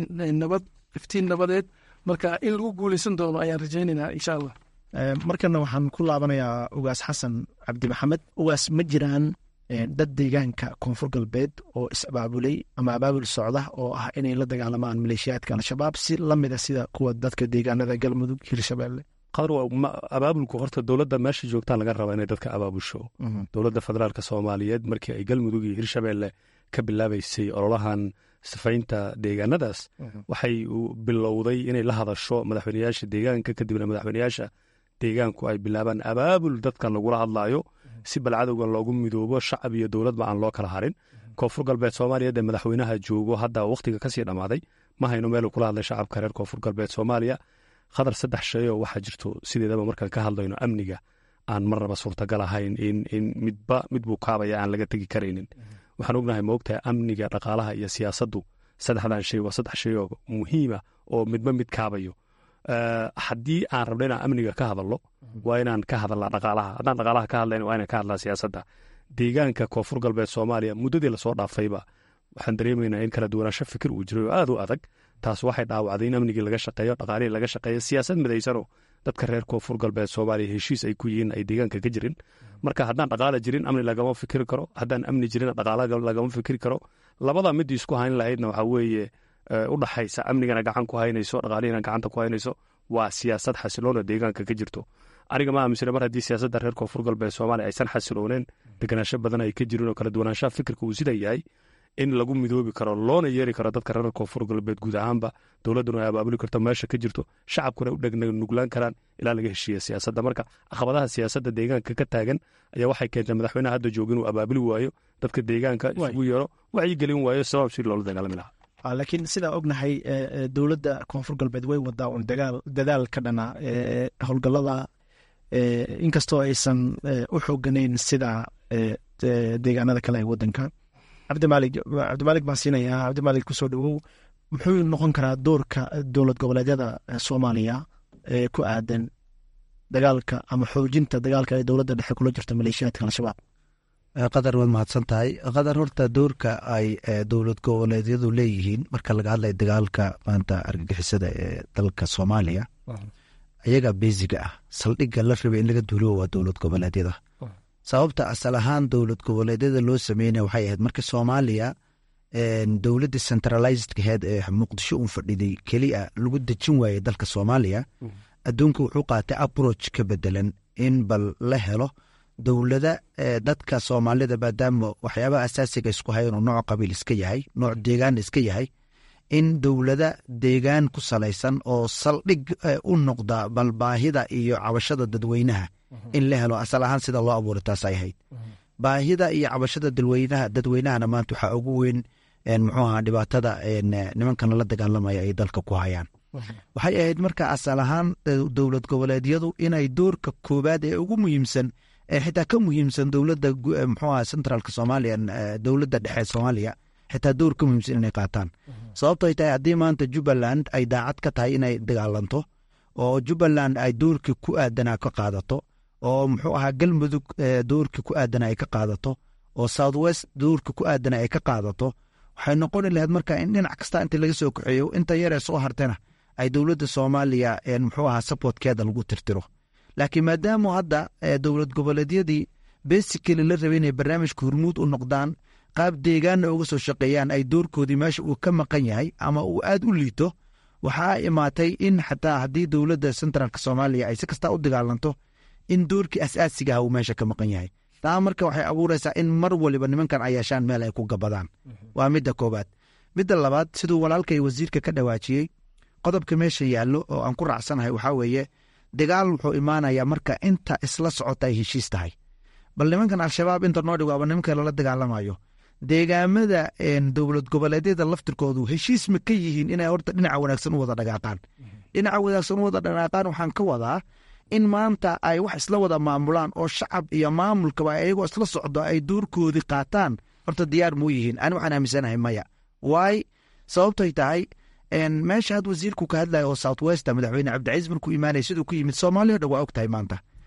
N: iftiin nabadeed. Marka in lagu guuleysan doono ayaan rajaynaynaa insha allah.
K: markana waxaan ku laabanayaa ugaas xasan cabdi maxamed. ugaas, ma jiraan dad deegaanka koonfur galbeed oo is-abaabulay ama abaabul socda oo ah inay la dagaalamaan maleeshiyaadka al-shabaab si lamida sida kuwa dadka deegaanada galmudug, hirshabeelle?
L: abaabulku horta dowladda meesha joogtaan laga rabaa inay dadka abaabusho. dowladda federaalka soomaaliyeed markii ay galmudug iyo hirshabeelle ka bilaabaysay ololahan sifaynta deegaanadaas, waxay bilowday inay la hadasho madaxweyneyaasha deegaanka, kadibna madaxweyneyaasha deegaanku ay bilaabaan abaabul dadkan lagula hadlaayo si balcadowgan loogu midoobo, shacab iyo dowladba aan loo kala harin. koonfur galbeed soomaaliyeed ee madaxweynaha joogo hadda wakhtiga kasii dhammaaday, ma hayno meeluu kula hadlay shacabka reer koonfur galbeed soomaaliya. khadar 3 shay oo waxaa jirto sideedaba markaan ka hadlayno amniga aan marnaba suurtagal ahayn in mid buu kaabaya aan laga tegi karaynin. waxaan ognahay maogtahay amniga, dhaqaalaha iyo siyaasaddu 3dan shay waa 3 shay oo muhiima oo midba mid kaabayo. haddii aan rabno inaan amniga ka hadalno waa inaan ka hadalnaa dhaqaalaha. haddaan dhaqaalaha ka hadlayna waa inaan ka hadlaa siyaasadda. deegaanka koonfur galbeed soomaaliya muddadii lasoo dhaafayba waxaan dareemaynaa in kala duwanaansho fikir uu jiray oo aad u adag. taas waxay dhaawacday in amnigii laga shaqeeyo, dhaqaalihii laga shaqeeyo, siyaasad midaysanoo dadka reer koonfur galbeed soomaaliya heshiis ay ku yihiin ay deegaanka ka jirin. marka haddaan dhaqaala jirin amni lagama fikiri karo, haddaan amni jirin dhaqaala lagama fikiri karo. labada midii isku hayn lahaydna waxaa weeye u dhaxaysa amnigana gacan ku haynayso, dhaqaalihina gacanta ku haynayso, waa siyaasad xasiloona deegaanka ka jirto. aniga ma aaminsana mar haddii siyaasadda reer koonfur galbeed soomaaliya aysan xasilooneen, deganaansho badan ay ka jirin oo kala duwanaanshaha fikirka uu sida yahay, in lagu midoobi karo loona yeeri karo dadka reer koonfur galbeed guud ahaanba, dowladduna ay abaabuli karto meesha ka jirto, shacabkuna u nuglaan karaan ilaa laga heshiiya siyaasadda. marka caqabadaha siyaasadda deegaanka ka taagan ayaa waxay keentay madaxweynaha hadda jooga inuu abaabuli waayo dadka deegaanka, isugu yeero, wacyigelin waayo sabab si loola dagaalami lahaa.
K: laakiin sidaa ognahay dowladda koonfur galbeed way wadaa un dadaal ka dhana howlgallada, inkastoo aysan u xooganayn sida deegaanada kale ee wadanka. cabdimaalig baan siinayaa. cabdimaalig, kusoo dhawow. muxuu noqon karaa doorka dowlad goboleedyada soomaaliya ee ku aadan dagaalka ama xoojinta dagaalka ee dowladda dhexe kula jirta maleeshiyaadka al-shabaab?
M: qadar waad mahadsan tahay. qadar, horta doorka ay dowlad goboleedyadu leeyihiin marka laga hadlaya dagaalka maanta argagixisada ee dalka soomaaliya, ayaga beesiga ah, saldhigga la rabay in laga duuliyo waa dowlad goboleedyada. sababta asal ahaan dowlad goboleedyada loo sameynaya waxay ahayd marka soomaaliya dowladda centralizedkaheed ee muqdisho un fadhiday keliya lagu dejin waayey dalka soomaaliya, adduunka wuxuu qaatay approach ka bedelan in bal la helo dowlada dadka soomaalida, maadaama waxyaabaha asaasiga isku hayan oo nooc qabiil iska yahay, nooc deegaan iska yahay, in dowlada deegaan ku salaysan oo saldhig u noqda bal baahida iyo cabashada dadweynaha in la helo. asal ahaan sida loo abuuray taas ay ahayd. baahida iyo cabashada dadweynahana maanta waxaa ugu weyn muxuu ahaa dhibaatada nimankan la dagaalamaya ay dalka ku hayaan. waxay ahayd marka asal ahaan dowlad goboleedyadu inay doorka koobaad ee ugu muhiimsan, xitaa ka muhiimsan dowladda muxuu ahaa centraalka soomaaliya, dowladda dhexe soomaaliya, xitaa door ka muhiimsan inay qaataan. sababto ay tahay haddii maanta jubbaland ay daacad ka tahay inay dagaalanto, oo jubbaland ay doorkii ku aadanaa ka qaadato, oo muxuu ahaa galmudug doorkii ku aadana ay ka qaadato, oo south west doorkii ku aadana ay ka qaadato, waxay noqoni lahayd marka in dhinac kasta inta laga soo kaxeeyo inta yaree soo hartana ay dowladda soomaaliya muxuu ahaa supportkeeda lagu tirtiro. laakiin maadaama hadda dowlad goboleedyadii basically la rabay inay barnaamijka hormuud u noqdaan, qaab deegaanna uga soo shaqeeyaan, ay doorkoodii meesha uu ka maqan yahay ama uu aad u liito, waxaa imaatay in xataa haddii dowladda centraalka soomaaliya ay si kasta u dagaalanto, in doorkii asaasiga ah uu meesha ka maqan yahay. taa marka waxay abuuraysaa in mar waliba nimankan ay yeeshaan meel ay ku gabadaan. waa midda koobaad. midda labaad, siduu walaalkay wasiirka ka dhawaajiyey, qodobka meesha yaallo oo aan ku raacsanahay waxaa weeye dagaal wuxuu imaanayaa marka inta isla socota ay heshiis tahay. bal nimankan al-shabaab inta noo dhigo nimanka lala dagaalamayo, deegaamada dowlad goboleedyada laftirkoodu heshiis ma ka yihiin inay horta dhinaca wanaagsan u wada dhaqaaqaan? dhinaca wanaagsan u wada dhaqaaqaan waxaan ka wadaa in maanta ay wax isla wada maamulaan oo shacab iyo maamulkaba ayagoo isla socdo ay doorkoodii qaataan, horta diyaar muu yihiin? ani waxaan aaminsanahay maya. waay sababtoy tahay meesha had wasiirku ka hadlaya oo south west madaxweyne cabdicasiis markuu imaanaya siduu ku yimid soomaaliya o dhan waa og tahay maanta.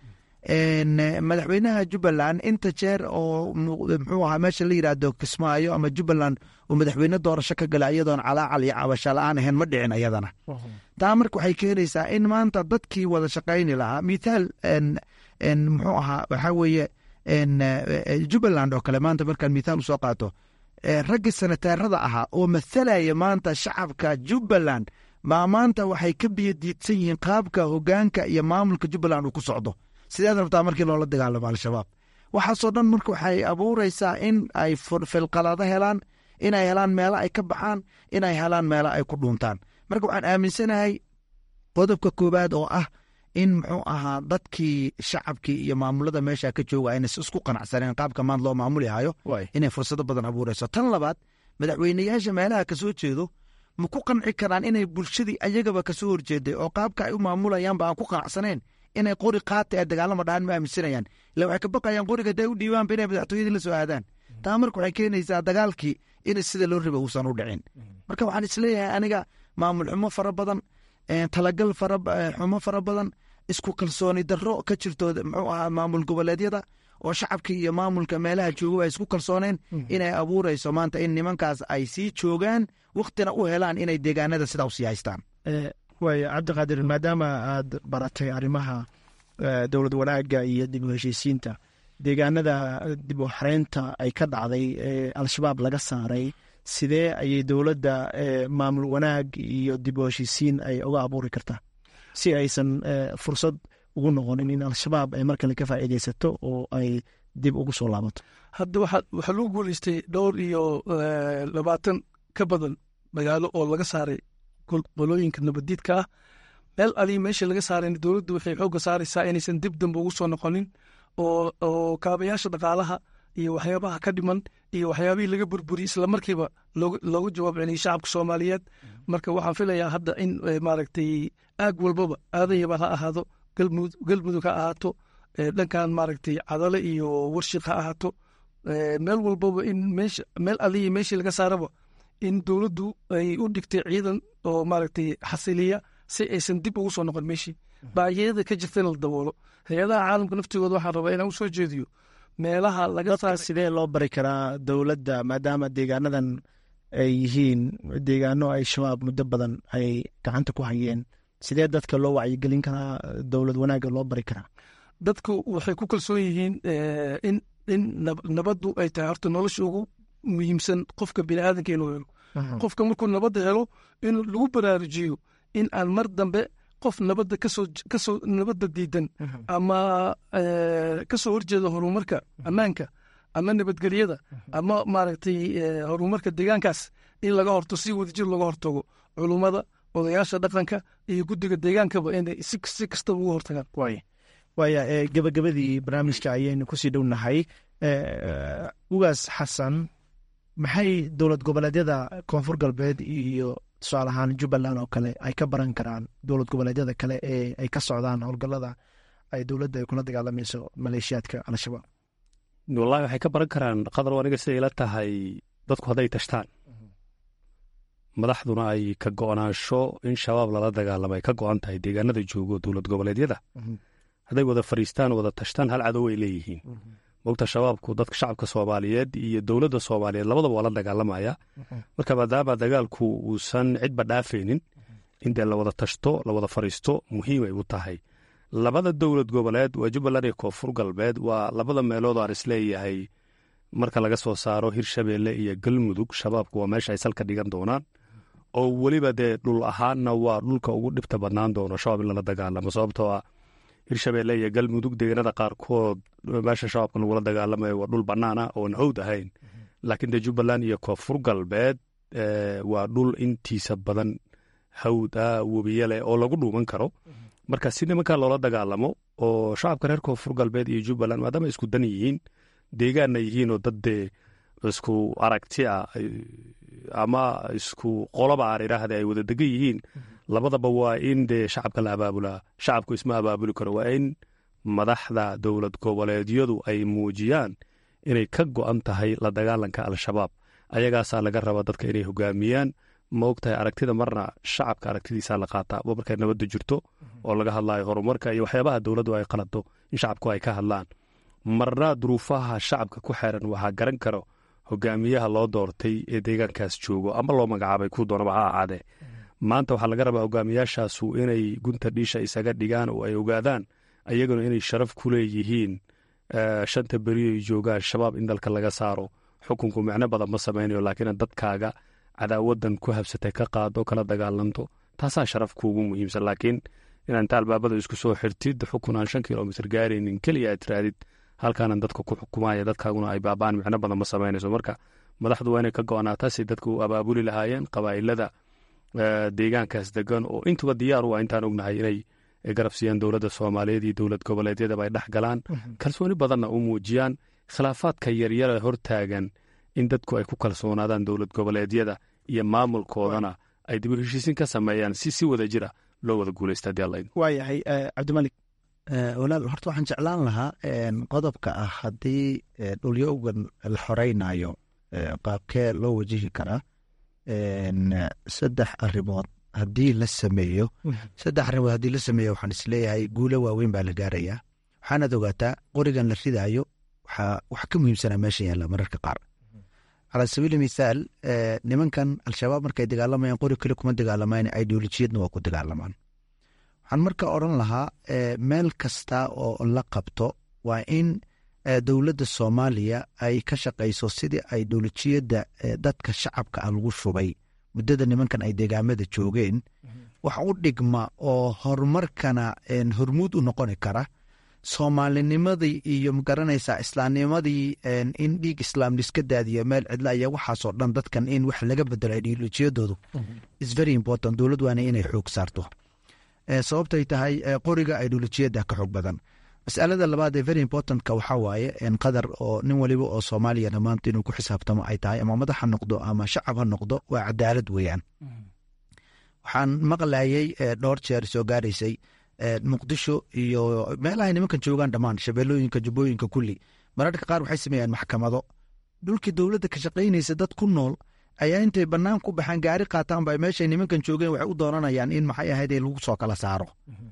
M: madaxweynaha jubbaland inta jeer oo muxuu ahaa meesha la yidhaahdo kismaayo ama jubbaland uu madaxweyne doorasho ka gala iyadoon calaacal iyo cabasho la-aan ahayn ma dhicin ayadana taa marka waxay keenaysaa in maanta dadkii wada shaqayni lahaa mithaal muxuu ahaa waxaa weeye jubbaland oo kale maanta markaan mithaal usoo qaato raggii sanataarada ahaa oo mathalaya maanta shacabka jubbaland maa maanta waxay ka biyadiidsan yihiin qaabka hogaanka iyo maamulka jubbaland uu ku socdo sideed rabtaa markii loola dagaalamo al-shabaab waxaasoo dhan marka waxay abuuraysaa in ay filqalado helaan inay helaan meelo ay ka baxaan inay helaan meelo ay ku dhuuntaan marka waxaan aaminsanahay qodobka koowaad oo ah in muxuu ahaa dadkii shacabkii iyo maamulada meesha ka jooga ayna isku qanacsaneen qaabka maanta loo maamuli hayo inay fursado badan abuurayso tan labaad madaxweyneyaasha meelaha kasoo jeedo ma ku qanci karaan inay bulshadii ayagaba kasoo horjeeday oo qaabka ay u maamulayaanba aan ku qanacsaneen inay qori qaata ee dagaalama dhahaan ma aaminsanayaan ila waxay ka baqayaan qoriga haday u dhiibaanba inay madaxtooyadii la soo aadaan taa marka waxay keenaysaa dagaalkii in sida loo raba uusan u dhicin marka waxaan isleeyahay aniga maamul xumo fara badan talagal xumo fara badan isku kalsooni darro ka jirto muxuu ahaa maamul goboleedyada oo shacabka iyo maamulka meelaha jooga ay isku kalsooneen inay abuurayso maanta in nimankaas ay sii joogaan waktina u helaan inay deegaanada sidaa usii haystaan
K: waaya cabdiqaadir maadaama aad baratay arrimaha dowlad wanaaga iyo dib u heshiisiinta deegaanada dib u xareynta ay ka dhacday ee al-shabaab laga saaray sidee ayay dowladda maamul wanaag iyo dib u heshiisiin ay uga abuuri kartaa si aysan fursad ugu noqonin in al-shabaab ay mar kale ka faa'iidaysato oo ay dib ugu soo laabato
N: hadda waxaa lagu guulaystay 220 ka badan magaalo oo laga saaray qolooyinka nabadiidka ah meel adii meesha laga saarayna dowladdu waxay xoogga saaraysaa inaysan dib dambe ugu soo noqonin oo kaabayaasha dhaqaalaha iyo waxyaabaha ka dhiman iyo waxyaabihii laga burburiyey isla markiiba loogu jawaab celiyey shacabka soomaaliyeed marka waxaan filayaa hadda in maaragtay aag walbaba aadanyaba ha ahaado galmudug ha ahaato dhankan maaragtay cadale iyo warshiq ha ahaato meel walbaba in meel adiyi meeshii laga saaraba in dowladdu ay u dhigtay ciidan oo maaragtay xasiliya si aysan dib ugu soo noqon meeshii baahiyada ka jirta in la daboolo hay-adaha caalamka naftigooda waxaan rabaa inaan u soo jeediyo meelaha dadkaas
K: sidee loo bari karaa dowladda maadaama deegaanadan ay yihiin deegaano ay shabaab muddo badan ay gacanta ku hayeen sidee dadka loo wacyigelin karaa dowlad wanaagga loo bari karaa
N: dadku waxay ku kalsoon yihiin in nabaddu ay tahay horta nolosha ugu muhiimsan qofka biniaadanka inuu helo qofka markuu nabadda helo in lagu baraarujiyo in aan mar dambe qof nabadda kasoo nabadda diidan ama kasoo horjeeda horumarka ammaanka ama nabadgelyada ama maaragtay horumarka deegaankaas in laga horto si wadajir laga hortago culummada odayaasha dhaqanka iyo guddiga deegaankaba inay si kastaba uga hortagaan
K: waaya gabagabadii barnaamijka ayaynu kusii dhownahay ugaas xasan maxay dowlad goboleedyada koonfur galbeed iyo tusaale ahaan jubbaland oo kale ay ka baran karaan dowlad goboleedyada kale ee ay ka socdaan howlgallada ay dowladda ay kula dagaalamayso maleeshiyaadka al-shabaab
L: wallahi waxay ka baran karaan qadar aniga siday ila tahay dadku hadday tashtaan madaxduna ay ka go-naansho in shabaab lala dagaalamo ay ka go-an tahay deegaanada joogo dowlad goboleedyada hadday wada fariistaan wada tashtaan hal cadow ay leeyihiin mogta shabaabku dadka shacabka soomaaliyeed iyo dowladda soomaaliyeed labadaba waa la dagaalamaya marka maadaama dagaalku uusan cidba dhaafaynin in dee lawada tashto lawada fariisto muhiimay u tahay labada dowlad goboleed waa jubbaland iyo koonfur galbeed waa labada meelood aan isleeyahay marka laga soo saaro hirshabeelle iyo galmudug shabaabku waa meesha ay salka dhigan doonaan oo weliba dee dhul ahaanna waa dhulka ugu dhibta badnaan doono shabaab in lala dagaalamo sababtoo ah hirshabeelle iyo galmudug deegaanada qaarkood meesha shabaabka lagula dagaalamayo waa dhul bannaan ah oon hawd ahayn laakiin dee jubbaland iyo koonfur galbeed waa dhul intiisa badan hawd ah webiye leh oo lagu dhuuman karo marka si nimankaa loola dagaalamo oo shacabka reer koonfur galbeed iyo jubbaland maadaama isku dan yihiin deegaanna yihiin oo dad dee isku aragti ah ama isku qoloba aan idhaahda ay wada degan yihiin labadaba waa in dee shacabka la abaabulaa shacabku isma abaabuli karo waa in madaxda dowlad goboleedyadu ay muujiyaan inay ka go-an tahay la dagaalanka al-shabaab ayagaasaa laga rabaa dadka inay hogaamiyaan ma ogtahay aragtida marna shacabka aragtidiisaa la qaataa markay nabadda jirto oo laga hadlayo horumarka iyo waxyaabaha dowladdu ay qalado in shacabku ay ka hadlaan marna duruufaha shacabka ku xeeran waxaa garan karo hogaamiyaha loo doortay ee deegaankaas joogo ama loo magacaabay ku doonaba ha ahaadee maanta waxaa laga rabaa hogaamiyaashaasu inay gunta dhiisha isaga dhigaan oo ay ogaadaan ayaguna inay sharaf ku leeyihiin 5 beri ay joogaan shabaab in dalka laga saaro xukunku micno badan ma samaynayo laakiin dadkaaga cadaawadan ku habsatay ka qaado kala dagaalanto taasaa sharaf kuugu muhiimsan laakiin inaan inta albaabada isku soo xirtid xukun aan 5 kilomitir gaaraynin keliya aad tiraadid halkaanan dadka ku xukumaya dadkaaguna ay baabaan micno badan ma samaynayso marka madaxdu waa inay ka go-aanaataa si dadku u abaabuli lahaayeen qabaa'ilada deegaankaas degan oo intuba diyaar u ah intaan ognahay inay garab siiyaan dowladda soomaaliyeed iyo dowlad goboleedyadaba ay dhex galaan kalsooni badanna u muujiyaan khilaafaadka yaryara hortaagan in dadku ay ku kalsoonaadaan dowlad goboleedyada iyo maamulkoodana ay dib u heshiisin ka sameeyaan si wada jira loo wada guulaysta haddii alla idin
K: waayahay cabdimalik
M: walaal horta waxaan jeclaan lahaa qodobka ah haddii dhulyowgan la xoreynayo qaabkee loo wajihi karaa 3 arrimood haddii la sameeyo 3 arrimood haddii la sameeyo waxaan isleeyahay guulo waaweyn baa la gaarayaa waxaanaad ogaataa qorigan la ridaayo wax ka muhiimsanaa meesha yaalla mararka qaar calaa sabiili mithaal nimankan al-shabaab markay dagaalamayaan qori kale kuma dagaalamaan ideolojiyadna waa ku dagaalamaan waxaan marka odhan lahaa meel kasta oo la qabto waa in dowladda soomaaliya ay ka shaqayso sidii ideolojiyadda dadka shacabka ah lagu shubay muddada nimankan ay deegaamada joogeen wax u dhigma oo horumarkana hormuud u noqoni kara soomaalinimadii iyo magaranaysaa islaamnimadii in dhiig islaam liska daadiyo meel cidla iyo waxaasoo dhan dadkan in wax laga bedelo ideolojiyadoodu is very important dowlad waana inay xoog saarto sababtay tahay qoriga ideolojiyadda ka xoog badan masalada labaad ee very importantka waxaa waaye qadar oo nin waliba oo soomaaliyana maanta inuu ku xisaabtamo ay tahay ama madax ha noqdo ama shacab ha noqdo waa cadaalad weeyaan waxaan maqlayay dhowr jeer soo gaaraysay muqdisho iyo meelahay nimankan joogaan dhammaan shabeellooyinka jubbooyinka kulli mararka qaar waxay sameeyaan maxkamado dhulkii dowladda ka shaqaynaysa dad ku nool ayaa intay bannaan ku baxaan gaari qaataanba meeshay nimankan joogeen waxay u doonanayaan in maxay ahayd ee lagu soo kala saaro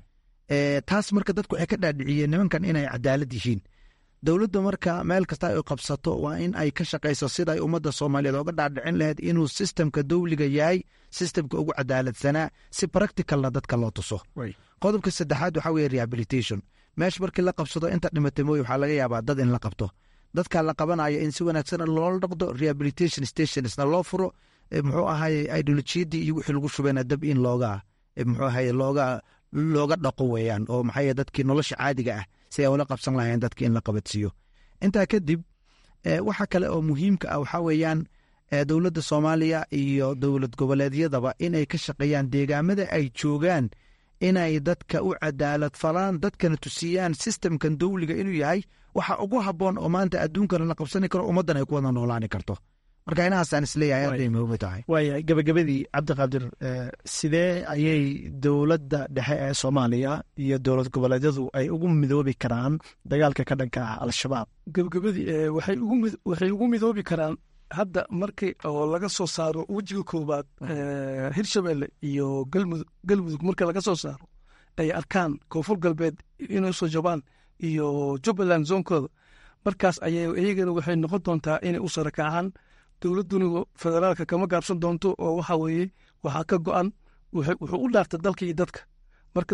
M: taas marka dadku waxay ka dhaadhiciyeen nimankan inay cadaalad yihiin dowladda marka meel kasta ay qabsato waa in ay ka shaqayso sida ay ummadda soomaaliyeed ooga dhaadhicin lahayd inuu sistemka dowliga yahay sistemka ugu cadaaladsanaa si practicalna dadka loo tuso qodobka saddexaad waxaa weye rehabilitation meesha markii la qabsado inta dhimatay mooye waxaa laga yaabaa dad in la qabto dadka la qabanayo in si wanaagsan loola dhaqdo rehabilitation stationsna loo furo muxuu ahaye ideolojiyadii iyo wixii lagu shubeyna dab in looga muxuu ahaye looga dhaqo weeyaan oo maxay dadkii nolosha caadiga ah si ay ula qabsan lahayn dadkii in la qabadsiiyo intaa kadib waxa kale oo muhiimka ah waxaa weeyaan dowladda soomaaliya iyo dowlad goboleedyadaba inay ka shaqeeyaan deegaamada ay joogaan inay dadka u cadaalad falaan dadkana tusiyaan sistemkan dowliga inuu yahay waxa ugu habboon oo maanta adduunkana la qabsani karo ummaddan ay ku wada noolaani karto marka inahaasaan isleeyahay aday muhiim tahay
K: waaya gabagabadii cabdiqaadir sidee ayay dowladda dhexe ee soomaaliya iyo dowlad goboleedyadu ay ugu midoobi karaan dagaalka ka dhanka ah al-shabaab
N: gabagabadii waxay ugu midoobi karaan hadda markii oo laga soo saaro wejiga koowaad hirshabelle iyo galmudug marka laga soo saaro ay arkaan koonfur galbeed inay soo jabaan iyo jubbaland zoonkooda markaas ayay iyagana waxay noqon doontaa inay u sarakacaan dowladduna federaalka kama gaabsan doonto oo waxa weeye waxaa ka go-an wuxuu u dhaarta dalka iyo dadka marka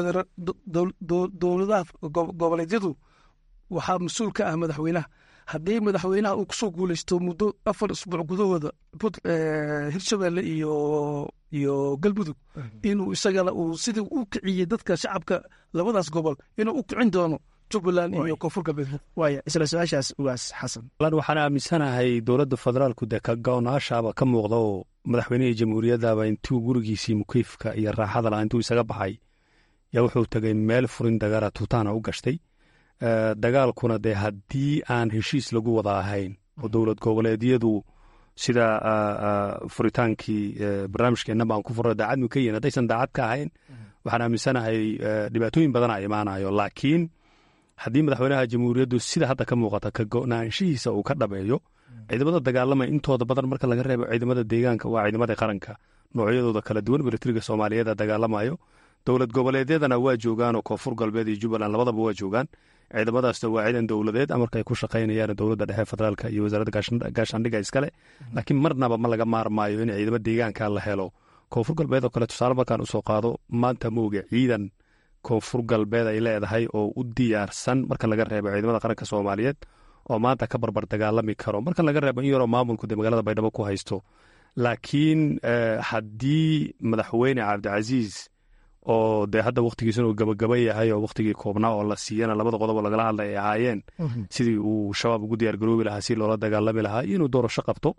N: dowladaha goboleedyadu waxaa mas-uul ka ah madaxweynaha haddii madaxweynaha uu kusoo guuleysto muddo 4 isbuuc gudahooda hirshabelle iyo galmudug inuu isagana uu sidii u kiciyey dadka shacabka labadaas gobol inuu u kicin doono jubbaland iyo koonfur galbeed
K: waaya isla su-aashaas ugaas xasan
L: waxaan aaminsanahay dowladda federaalku dee ka go-naashaaba ka muuqda oo madaxweynihii jamhuuriyaddaba intuu gurigiisii mukiifka iyo raaxada lahaa intuu isaga baxay yaa wuxuu tegay meel furin dagaala tuutaana u gashtay dagaalkuna dee haddii aan heshiis lagu wada ahayn oo dowlad goboleedyadu sida furitaankii barnaamijkeenna baan ku furo daacad mu ka yihin haddaysan daacad ka ahayn waxaan aaminsanahay dhibaatooyin badana imaanayo laakiin haddii madaxweynaha jamhuuriyaddu sida hadda ka muuqata ka go-naanshihiisa uu ka dhabeeyo ciidamada dagaalamaya intooda badan marka laga reebo ciidamada deegaanka waa ciidamada qaranka noocyadooda kala duwan milatariga soomaaliyeed dagaalamayo dowlad goboleedyadana waa joogaan oo koonfur galbeed iyo jubbaland labadaba waa joogaan. ciidamadaasna waa ciidan dowladeed amarka ay ku shaqaynayaan dowladda dhexe federaalka iyo wasaaradda gaashaandhigga iskale. laakiin marnaba ma laga maarmaayo in ciidamo deegaanka la helo. koonfur galbeed oo kale tusaale markaan usoo qaado maanta mooga ciidan koonfur galbeed ay leedahay oo u diyaarsan marka laga reebo ciidamada qaranka soomaaliyeed oo maanta ka barbar dagaalami karo marka laga reebo in yaroo maamulku dee magaalada baydhabo ku haysto. laakiin haddii madaxweyne cabdicasiis oo dee hadda wakhtigiisuna uu gabagaba yahay oo wakhtigii koobnaa oo la siiyana labada qodobo lagala hadlay ay ahaayeen sidii uu shabaab ugu diyaargaroobi lahaa si loola dagaalami lahaa iyo inuu doorasho qabto.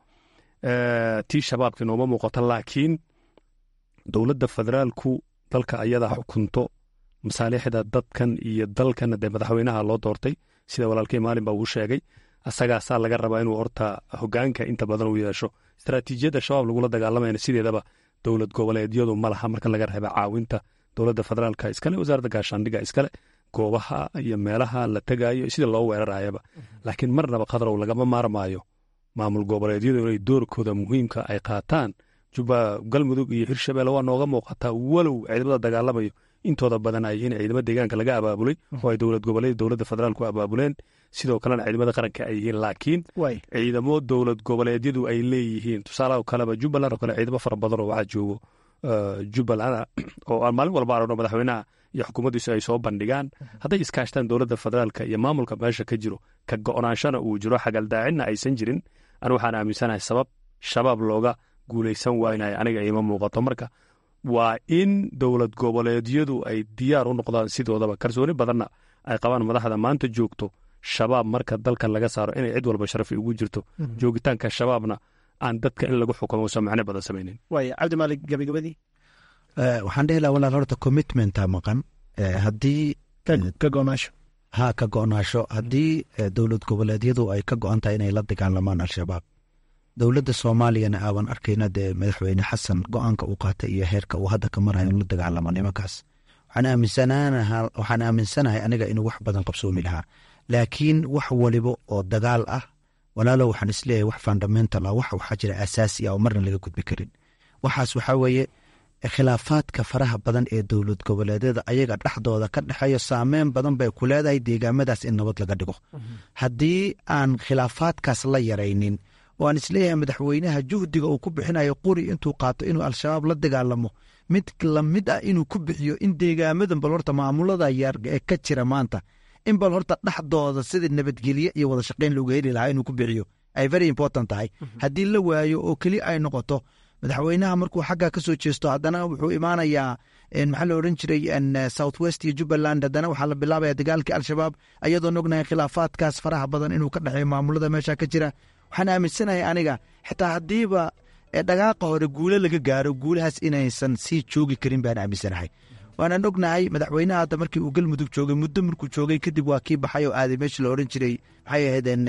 L: tii shabaabkii nooma muuqato. laakiin dowladda federaalku dalka ayadaa xukunto masaalixda dadkan iyo dalkana dee madaxweynaha loo doortay sida walaalkii maalin baa uu sheegay. asagaasaa laga rabaa inuu horta hogaanka inta badan u yeesho. istaraatiijiyadda shabaab lagula dagaalamayna sideedaba dowlad goboleedyadu ma laha marka laga reeba caawinta dowladda federaalka iskale wasaaradda gaashaandhigga iskale goobaha iyo meelaha la tegaayo sida loo weerarayaba. laakiin marnaba khadrow lagama maarmaayo maamul goboleedyadu inay doorkooda muhiimka ay qaataan. galmudug iyo hirshabelle waa nooga muuqataa walow ciidamada dagaalamayo intooda badan ay yihiin ciidamo deegaanka laga abaabulay oo ay dowlad goboleed dowladda federaalku abaabuleen sidoo kalena ciidamada qaranka ay yihiin. laakiin ciidamo dowlad goboleedyadu ay leeyihiin tusaalaha kaleba jubbaland oo kale ciidamo fara badan oo waxaa joogo jubbaland oo aan maalin walba aragno madaxweynaha iyo xukuumaddiisu ay soo bandhigaan. hadday iskaashtaan dowladda federaalka iyo maamulka meesha ka jiro ka go'naanshana uu jiro xagaldaacinna aysan jirin anu waxaan aaminsanahay sabab shabaab looga guulaysan waaynahay aniga ima muuqato. marka waa in dowlad goboleedyadu ay diyaar u noqdaan sidoodaba kalsooni badanna ay qabaan madaxda maanta joogto shabaab marka dalka laga saaro inay cid walba sharafi ugu jirto. joogitaanka shabaabna aan dadka in lagu xukumo usan macno badan samaynin.
K: waaya cabdimaalig gabagabadii
M: waxaan dhihi lahaa walaal horta commitmenta maqan haddii
K: ka go'naasho
M: ka go'naasho haddii dowlad goboleedyadu ay ka go'an tahay inay la dagaalamaan al-shabaab dowladda soomaaliyana aaban arkayna dee madaxweyne xasan go-aanka uu qaatay iyo heerka uu hadda ka marayo in la dagaalamo nimankaas waxaan aaminsanahay aniga inuu wax badan qabsoomi lahaa. laakiin wax waliba oo dagaal ah walaalo waxaan isleeyahay wax fundamental ah waxaa jira asaasi ah oo marna laga gudbi karin. waxaas waxaa weeye khilaafaadka faraha badan ee dowlad goboleedyada ayaga dhexdooda ka dhexeeyo saameyn badan bay ku leedahay deegaamadaas in nabad laga dhigo. haddii aan khilaafaadkaas la yaraynin oo aan isleeyahay madaxweynaha juhdiga uu ku bixinayo quri intuu qaato inuu al-shabaab la dagaalamo mid lamid ah inuu ku bixiyo in deegaamadan bal horta maamulada yar ee ka jira maanta in bal horta dhexdooda sida nabadgelye iyo wada shaqayn looga heli lahaa inuu ku bixiyo ay very important tahay. haddii la waayo oo keli ay noqoto madaxweynaha markuu xagga ka soo jeesto haddana wuxuu imaanayaa maxaa la odhan jiray south west iyo jubbaland haddana waxaa la bilaabaya dagaalkii al-shabaab ayadoon ognahay khilaafaadkaas faraha badan inuu ka dhexeeyo maamulada meesha ka jira. waxaan aaminsanahay aniga xitaa haddiiba dhagaaqa hore guule laga gaaro guulahaas inaysan sii joogi karin baan aaminsanahay. waanaan ognahay madaxweynaha hadda markii uu galmudug joogay muddo markuu joogay kadib waa kii baxay oo aaday meesha la odhan jiray maxay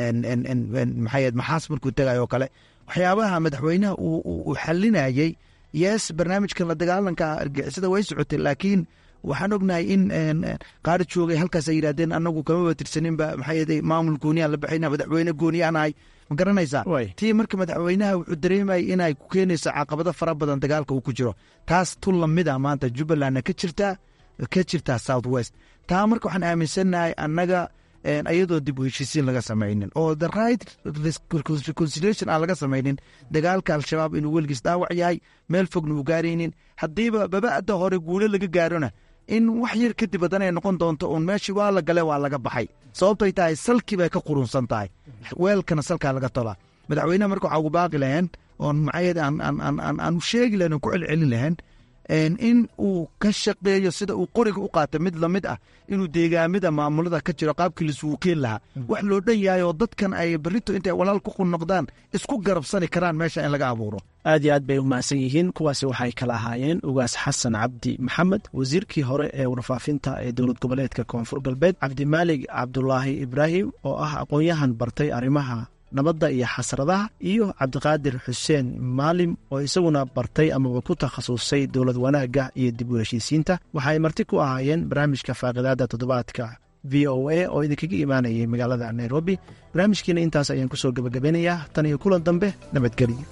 M: ahayd maxaas markuu tegayoo kale waxyaabaha madaxweynaha uu xalinayey yes barnaamijkan la dagaalanka argixisada way socotay laakiin waxaan ognahay in qaar joogay halkaas ay yidhahdeen annagu kamaba tirsaninba maxay maamul gooniyaan la baxayna madaxweyne gooniyaanahay ma garanaysaa tii marka madaxweynaha wuxuu dareemayay inay ku keenayso caqabado fara badan dagaalka uu ku jiro taas tu lamida maanta jubbalandna ka jirtaa south west taa marka waxaan aaminsannahay annaga ayadoo dib u heshiisiin laga samaynin oo the right reconciliation aan laga samaynin dagaalka al-shabaab inuu weligiis dhaawac yahay meel fogna uu gaaraynin haddiiba baba'da hore guulo laga gaarona in wax yar kadib haddana ay noqon doonto uun meeshii waa la gale waa laga baxay sababtay tahay salkii bay ka qurunsan tahay weelkana salkaa laga tolaa madaxweyneha marka waxaa ugu baaqi lahayn oon maxaayad aan u sheegi lahayn oon ku celcelin lahayn in uu ka shaqeeyo sida uu qoriga u qaata mid lamid ah inuu deegaamada maamulada ka jiro qaabkii laisugu keen lahaa wax loo dhan yahay oo dadkan ay berrito intay walaal ku noqdaan isku garabsani karaan meesha in laga abuuro
K: aad iyo aad bay u mahadsan yihiin kuwaasi waxay kala ahaayeen ugaas xasan cabdi maxamed wasiirkii hore ee warfaafinta ee dowlad goboleedka koonfur galbeed cabdimaalig cabdulaahi ibraahim oo ah aqoon-yahan bartay arrimaha nabadda iyo xasradaha iyo cabdiqaadir xuseen maalim oo isaguna bartay amaba ku takhasusay dowlad wanaagga iyo dib u heshiisiinta waxaay marti ku ahaayeen barnaamijka faaqidaada toddobaadka v o a oo idinkaga imaanayay magaalada nairobi barnaamijkiina intaas ayaan ku soo gebagabeynayaa tan iyo kulan dambe nabadgelyo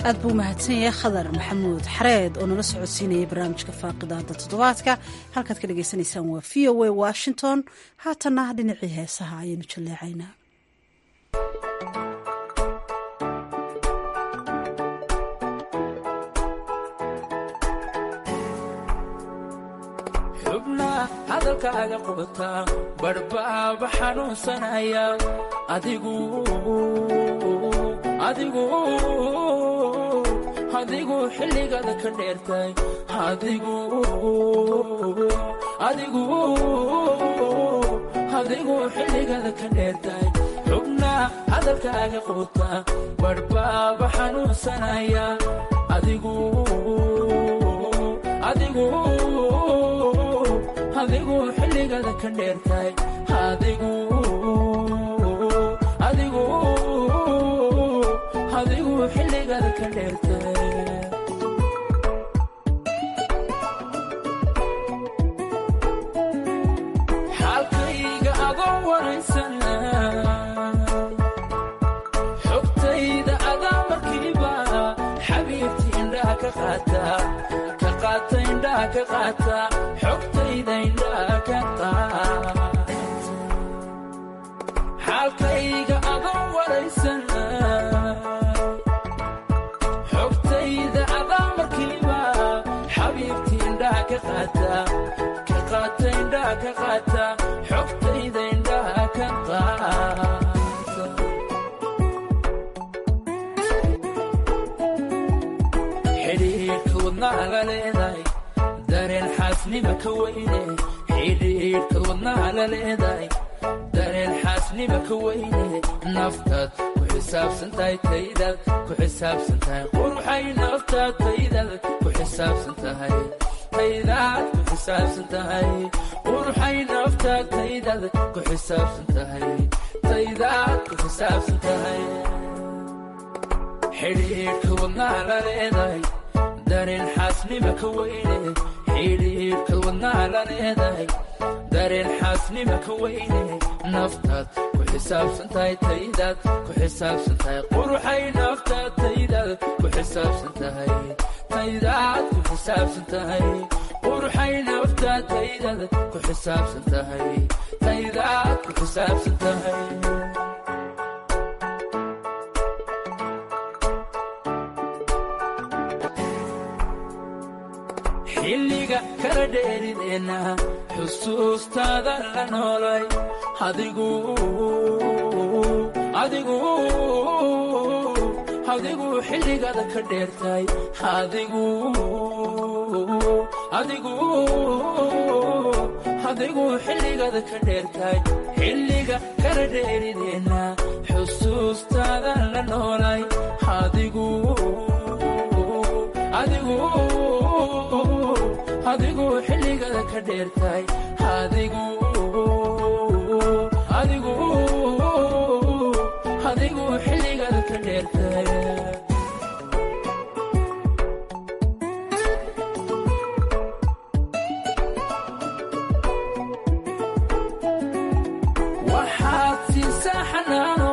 A: aad buu mahadsan yahay khadar maxamuud xareed oo nala socodsiinayay barnaamijka faaqidaada toddobaadka halkaad ka dhagaysanaysaan waa v o a washington haatanna dhinacii heesaha ayaynu jalleecaynaa
O: xubna hadalkaaga qubata barbaaba xanuunsanaya adigu xilligaada ka dheertay adigu xilligaada ka dheertay xubna hadalkaaga quuta barbaaba xanuunsanaya adigu xilligaada ka dheertay adigu xilligaada ka dheertay xaalkayga adoo waraysan xogtayda adaa markiiba xabiibti indhaha ka qaata indhaha ka qaata xogtayda indhaha ka qaata xaalkayga adoo waraysan xogtayda indhaha ka qaata xidhiidhka wadnaha la leedahay dareen xaasnima ka weyne xidhiidhka wadnaha la leedahay dareen xaasnima ka weyne naftaad ku xisaabsan tahay taydaad ku xisaabsan tahay quruxay naftaad taydaad ku xisaabsan tahay taydaad ku xisaabsan tahay quruxay naftaad taydaad ku xisaabsan tahay taydaad ku xisaabsan tahay xidhiidhka wadnaha la leedahay dareen xaasnima ka weyne xidhiidhka wadnaha la leedahay dareen xaasnima ka weyne naftaad ku xisaabsan tahay taydaad ku xisaabsan tahay quruxay naftaad taydaad ku xisaabsan tahay taydaad ku xisaabsan tahay quruxay naftaad taydaad ku xisaabsan tahay taydaad ku xisaabsan tahay xilliga kala dheerideenna xusuustaada la noolay adigu xilligaada ka dheertay adigu xilligaada ka dheertay xilliga kala dheerideenna xusuustaada la noolay adigu xilligaada ka dheertay adigu xilligaada ka dheertay waxaad siisaa xanaano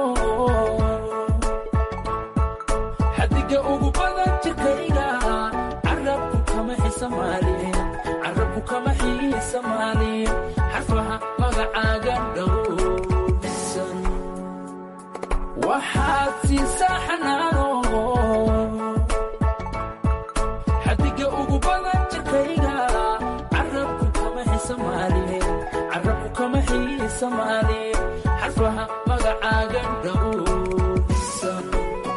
O: xadiga ugu badan jirkayga carabku kama xisamaalin xarfaha magacaaga dhowrsan waxaad siisaa xanaano xadiga ugu badan jirkayga carabku kama xisamaalin xarfaha magacaaga dhowrsan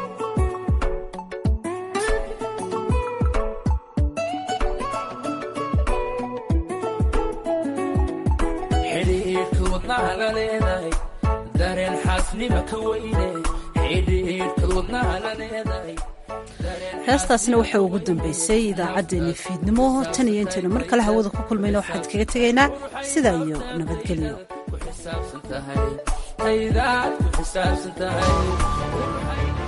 O: xidhiidhka wadnaha la leedahay dareen xaasnima ka weyne xidhiidhka wadnaha la leedahay
A: heestaasina waxay ugu dambaysay idaacaddeenii fiidnimo tan iyo intaynu mar kale hawada ku kulmayna waxaad kaga tegaynaa sidaa iyo nabadgelyo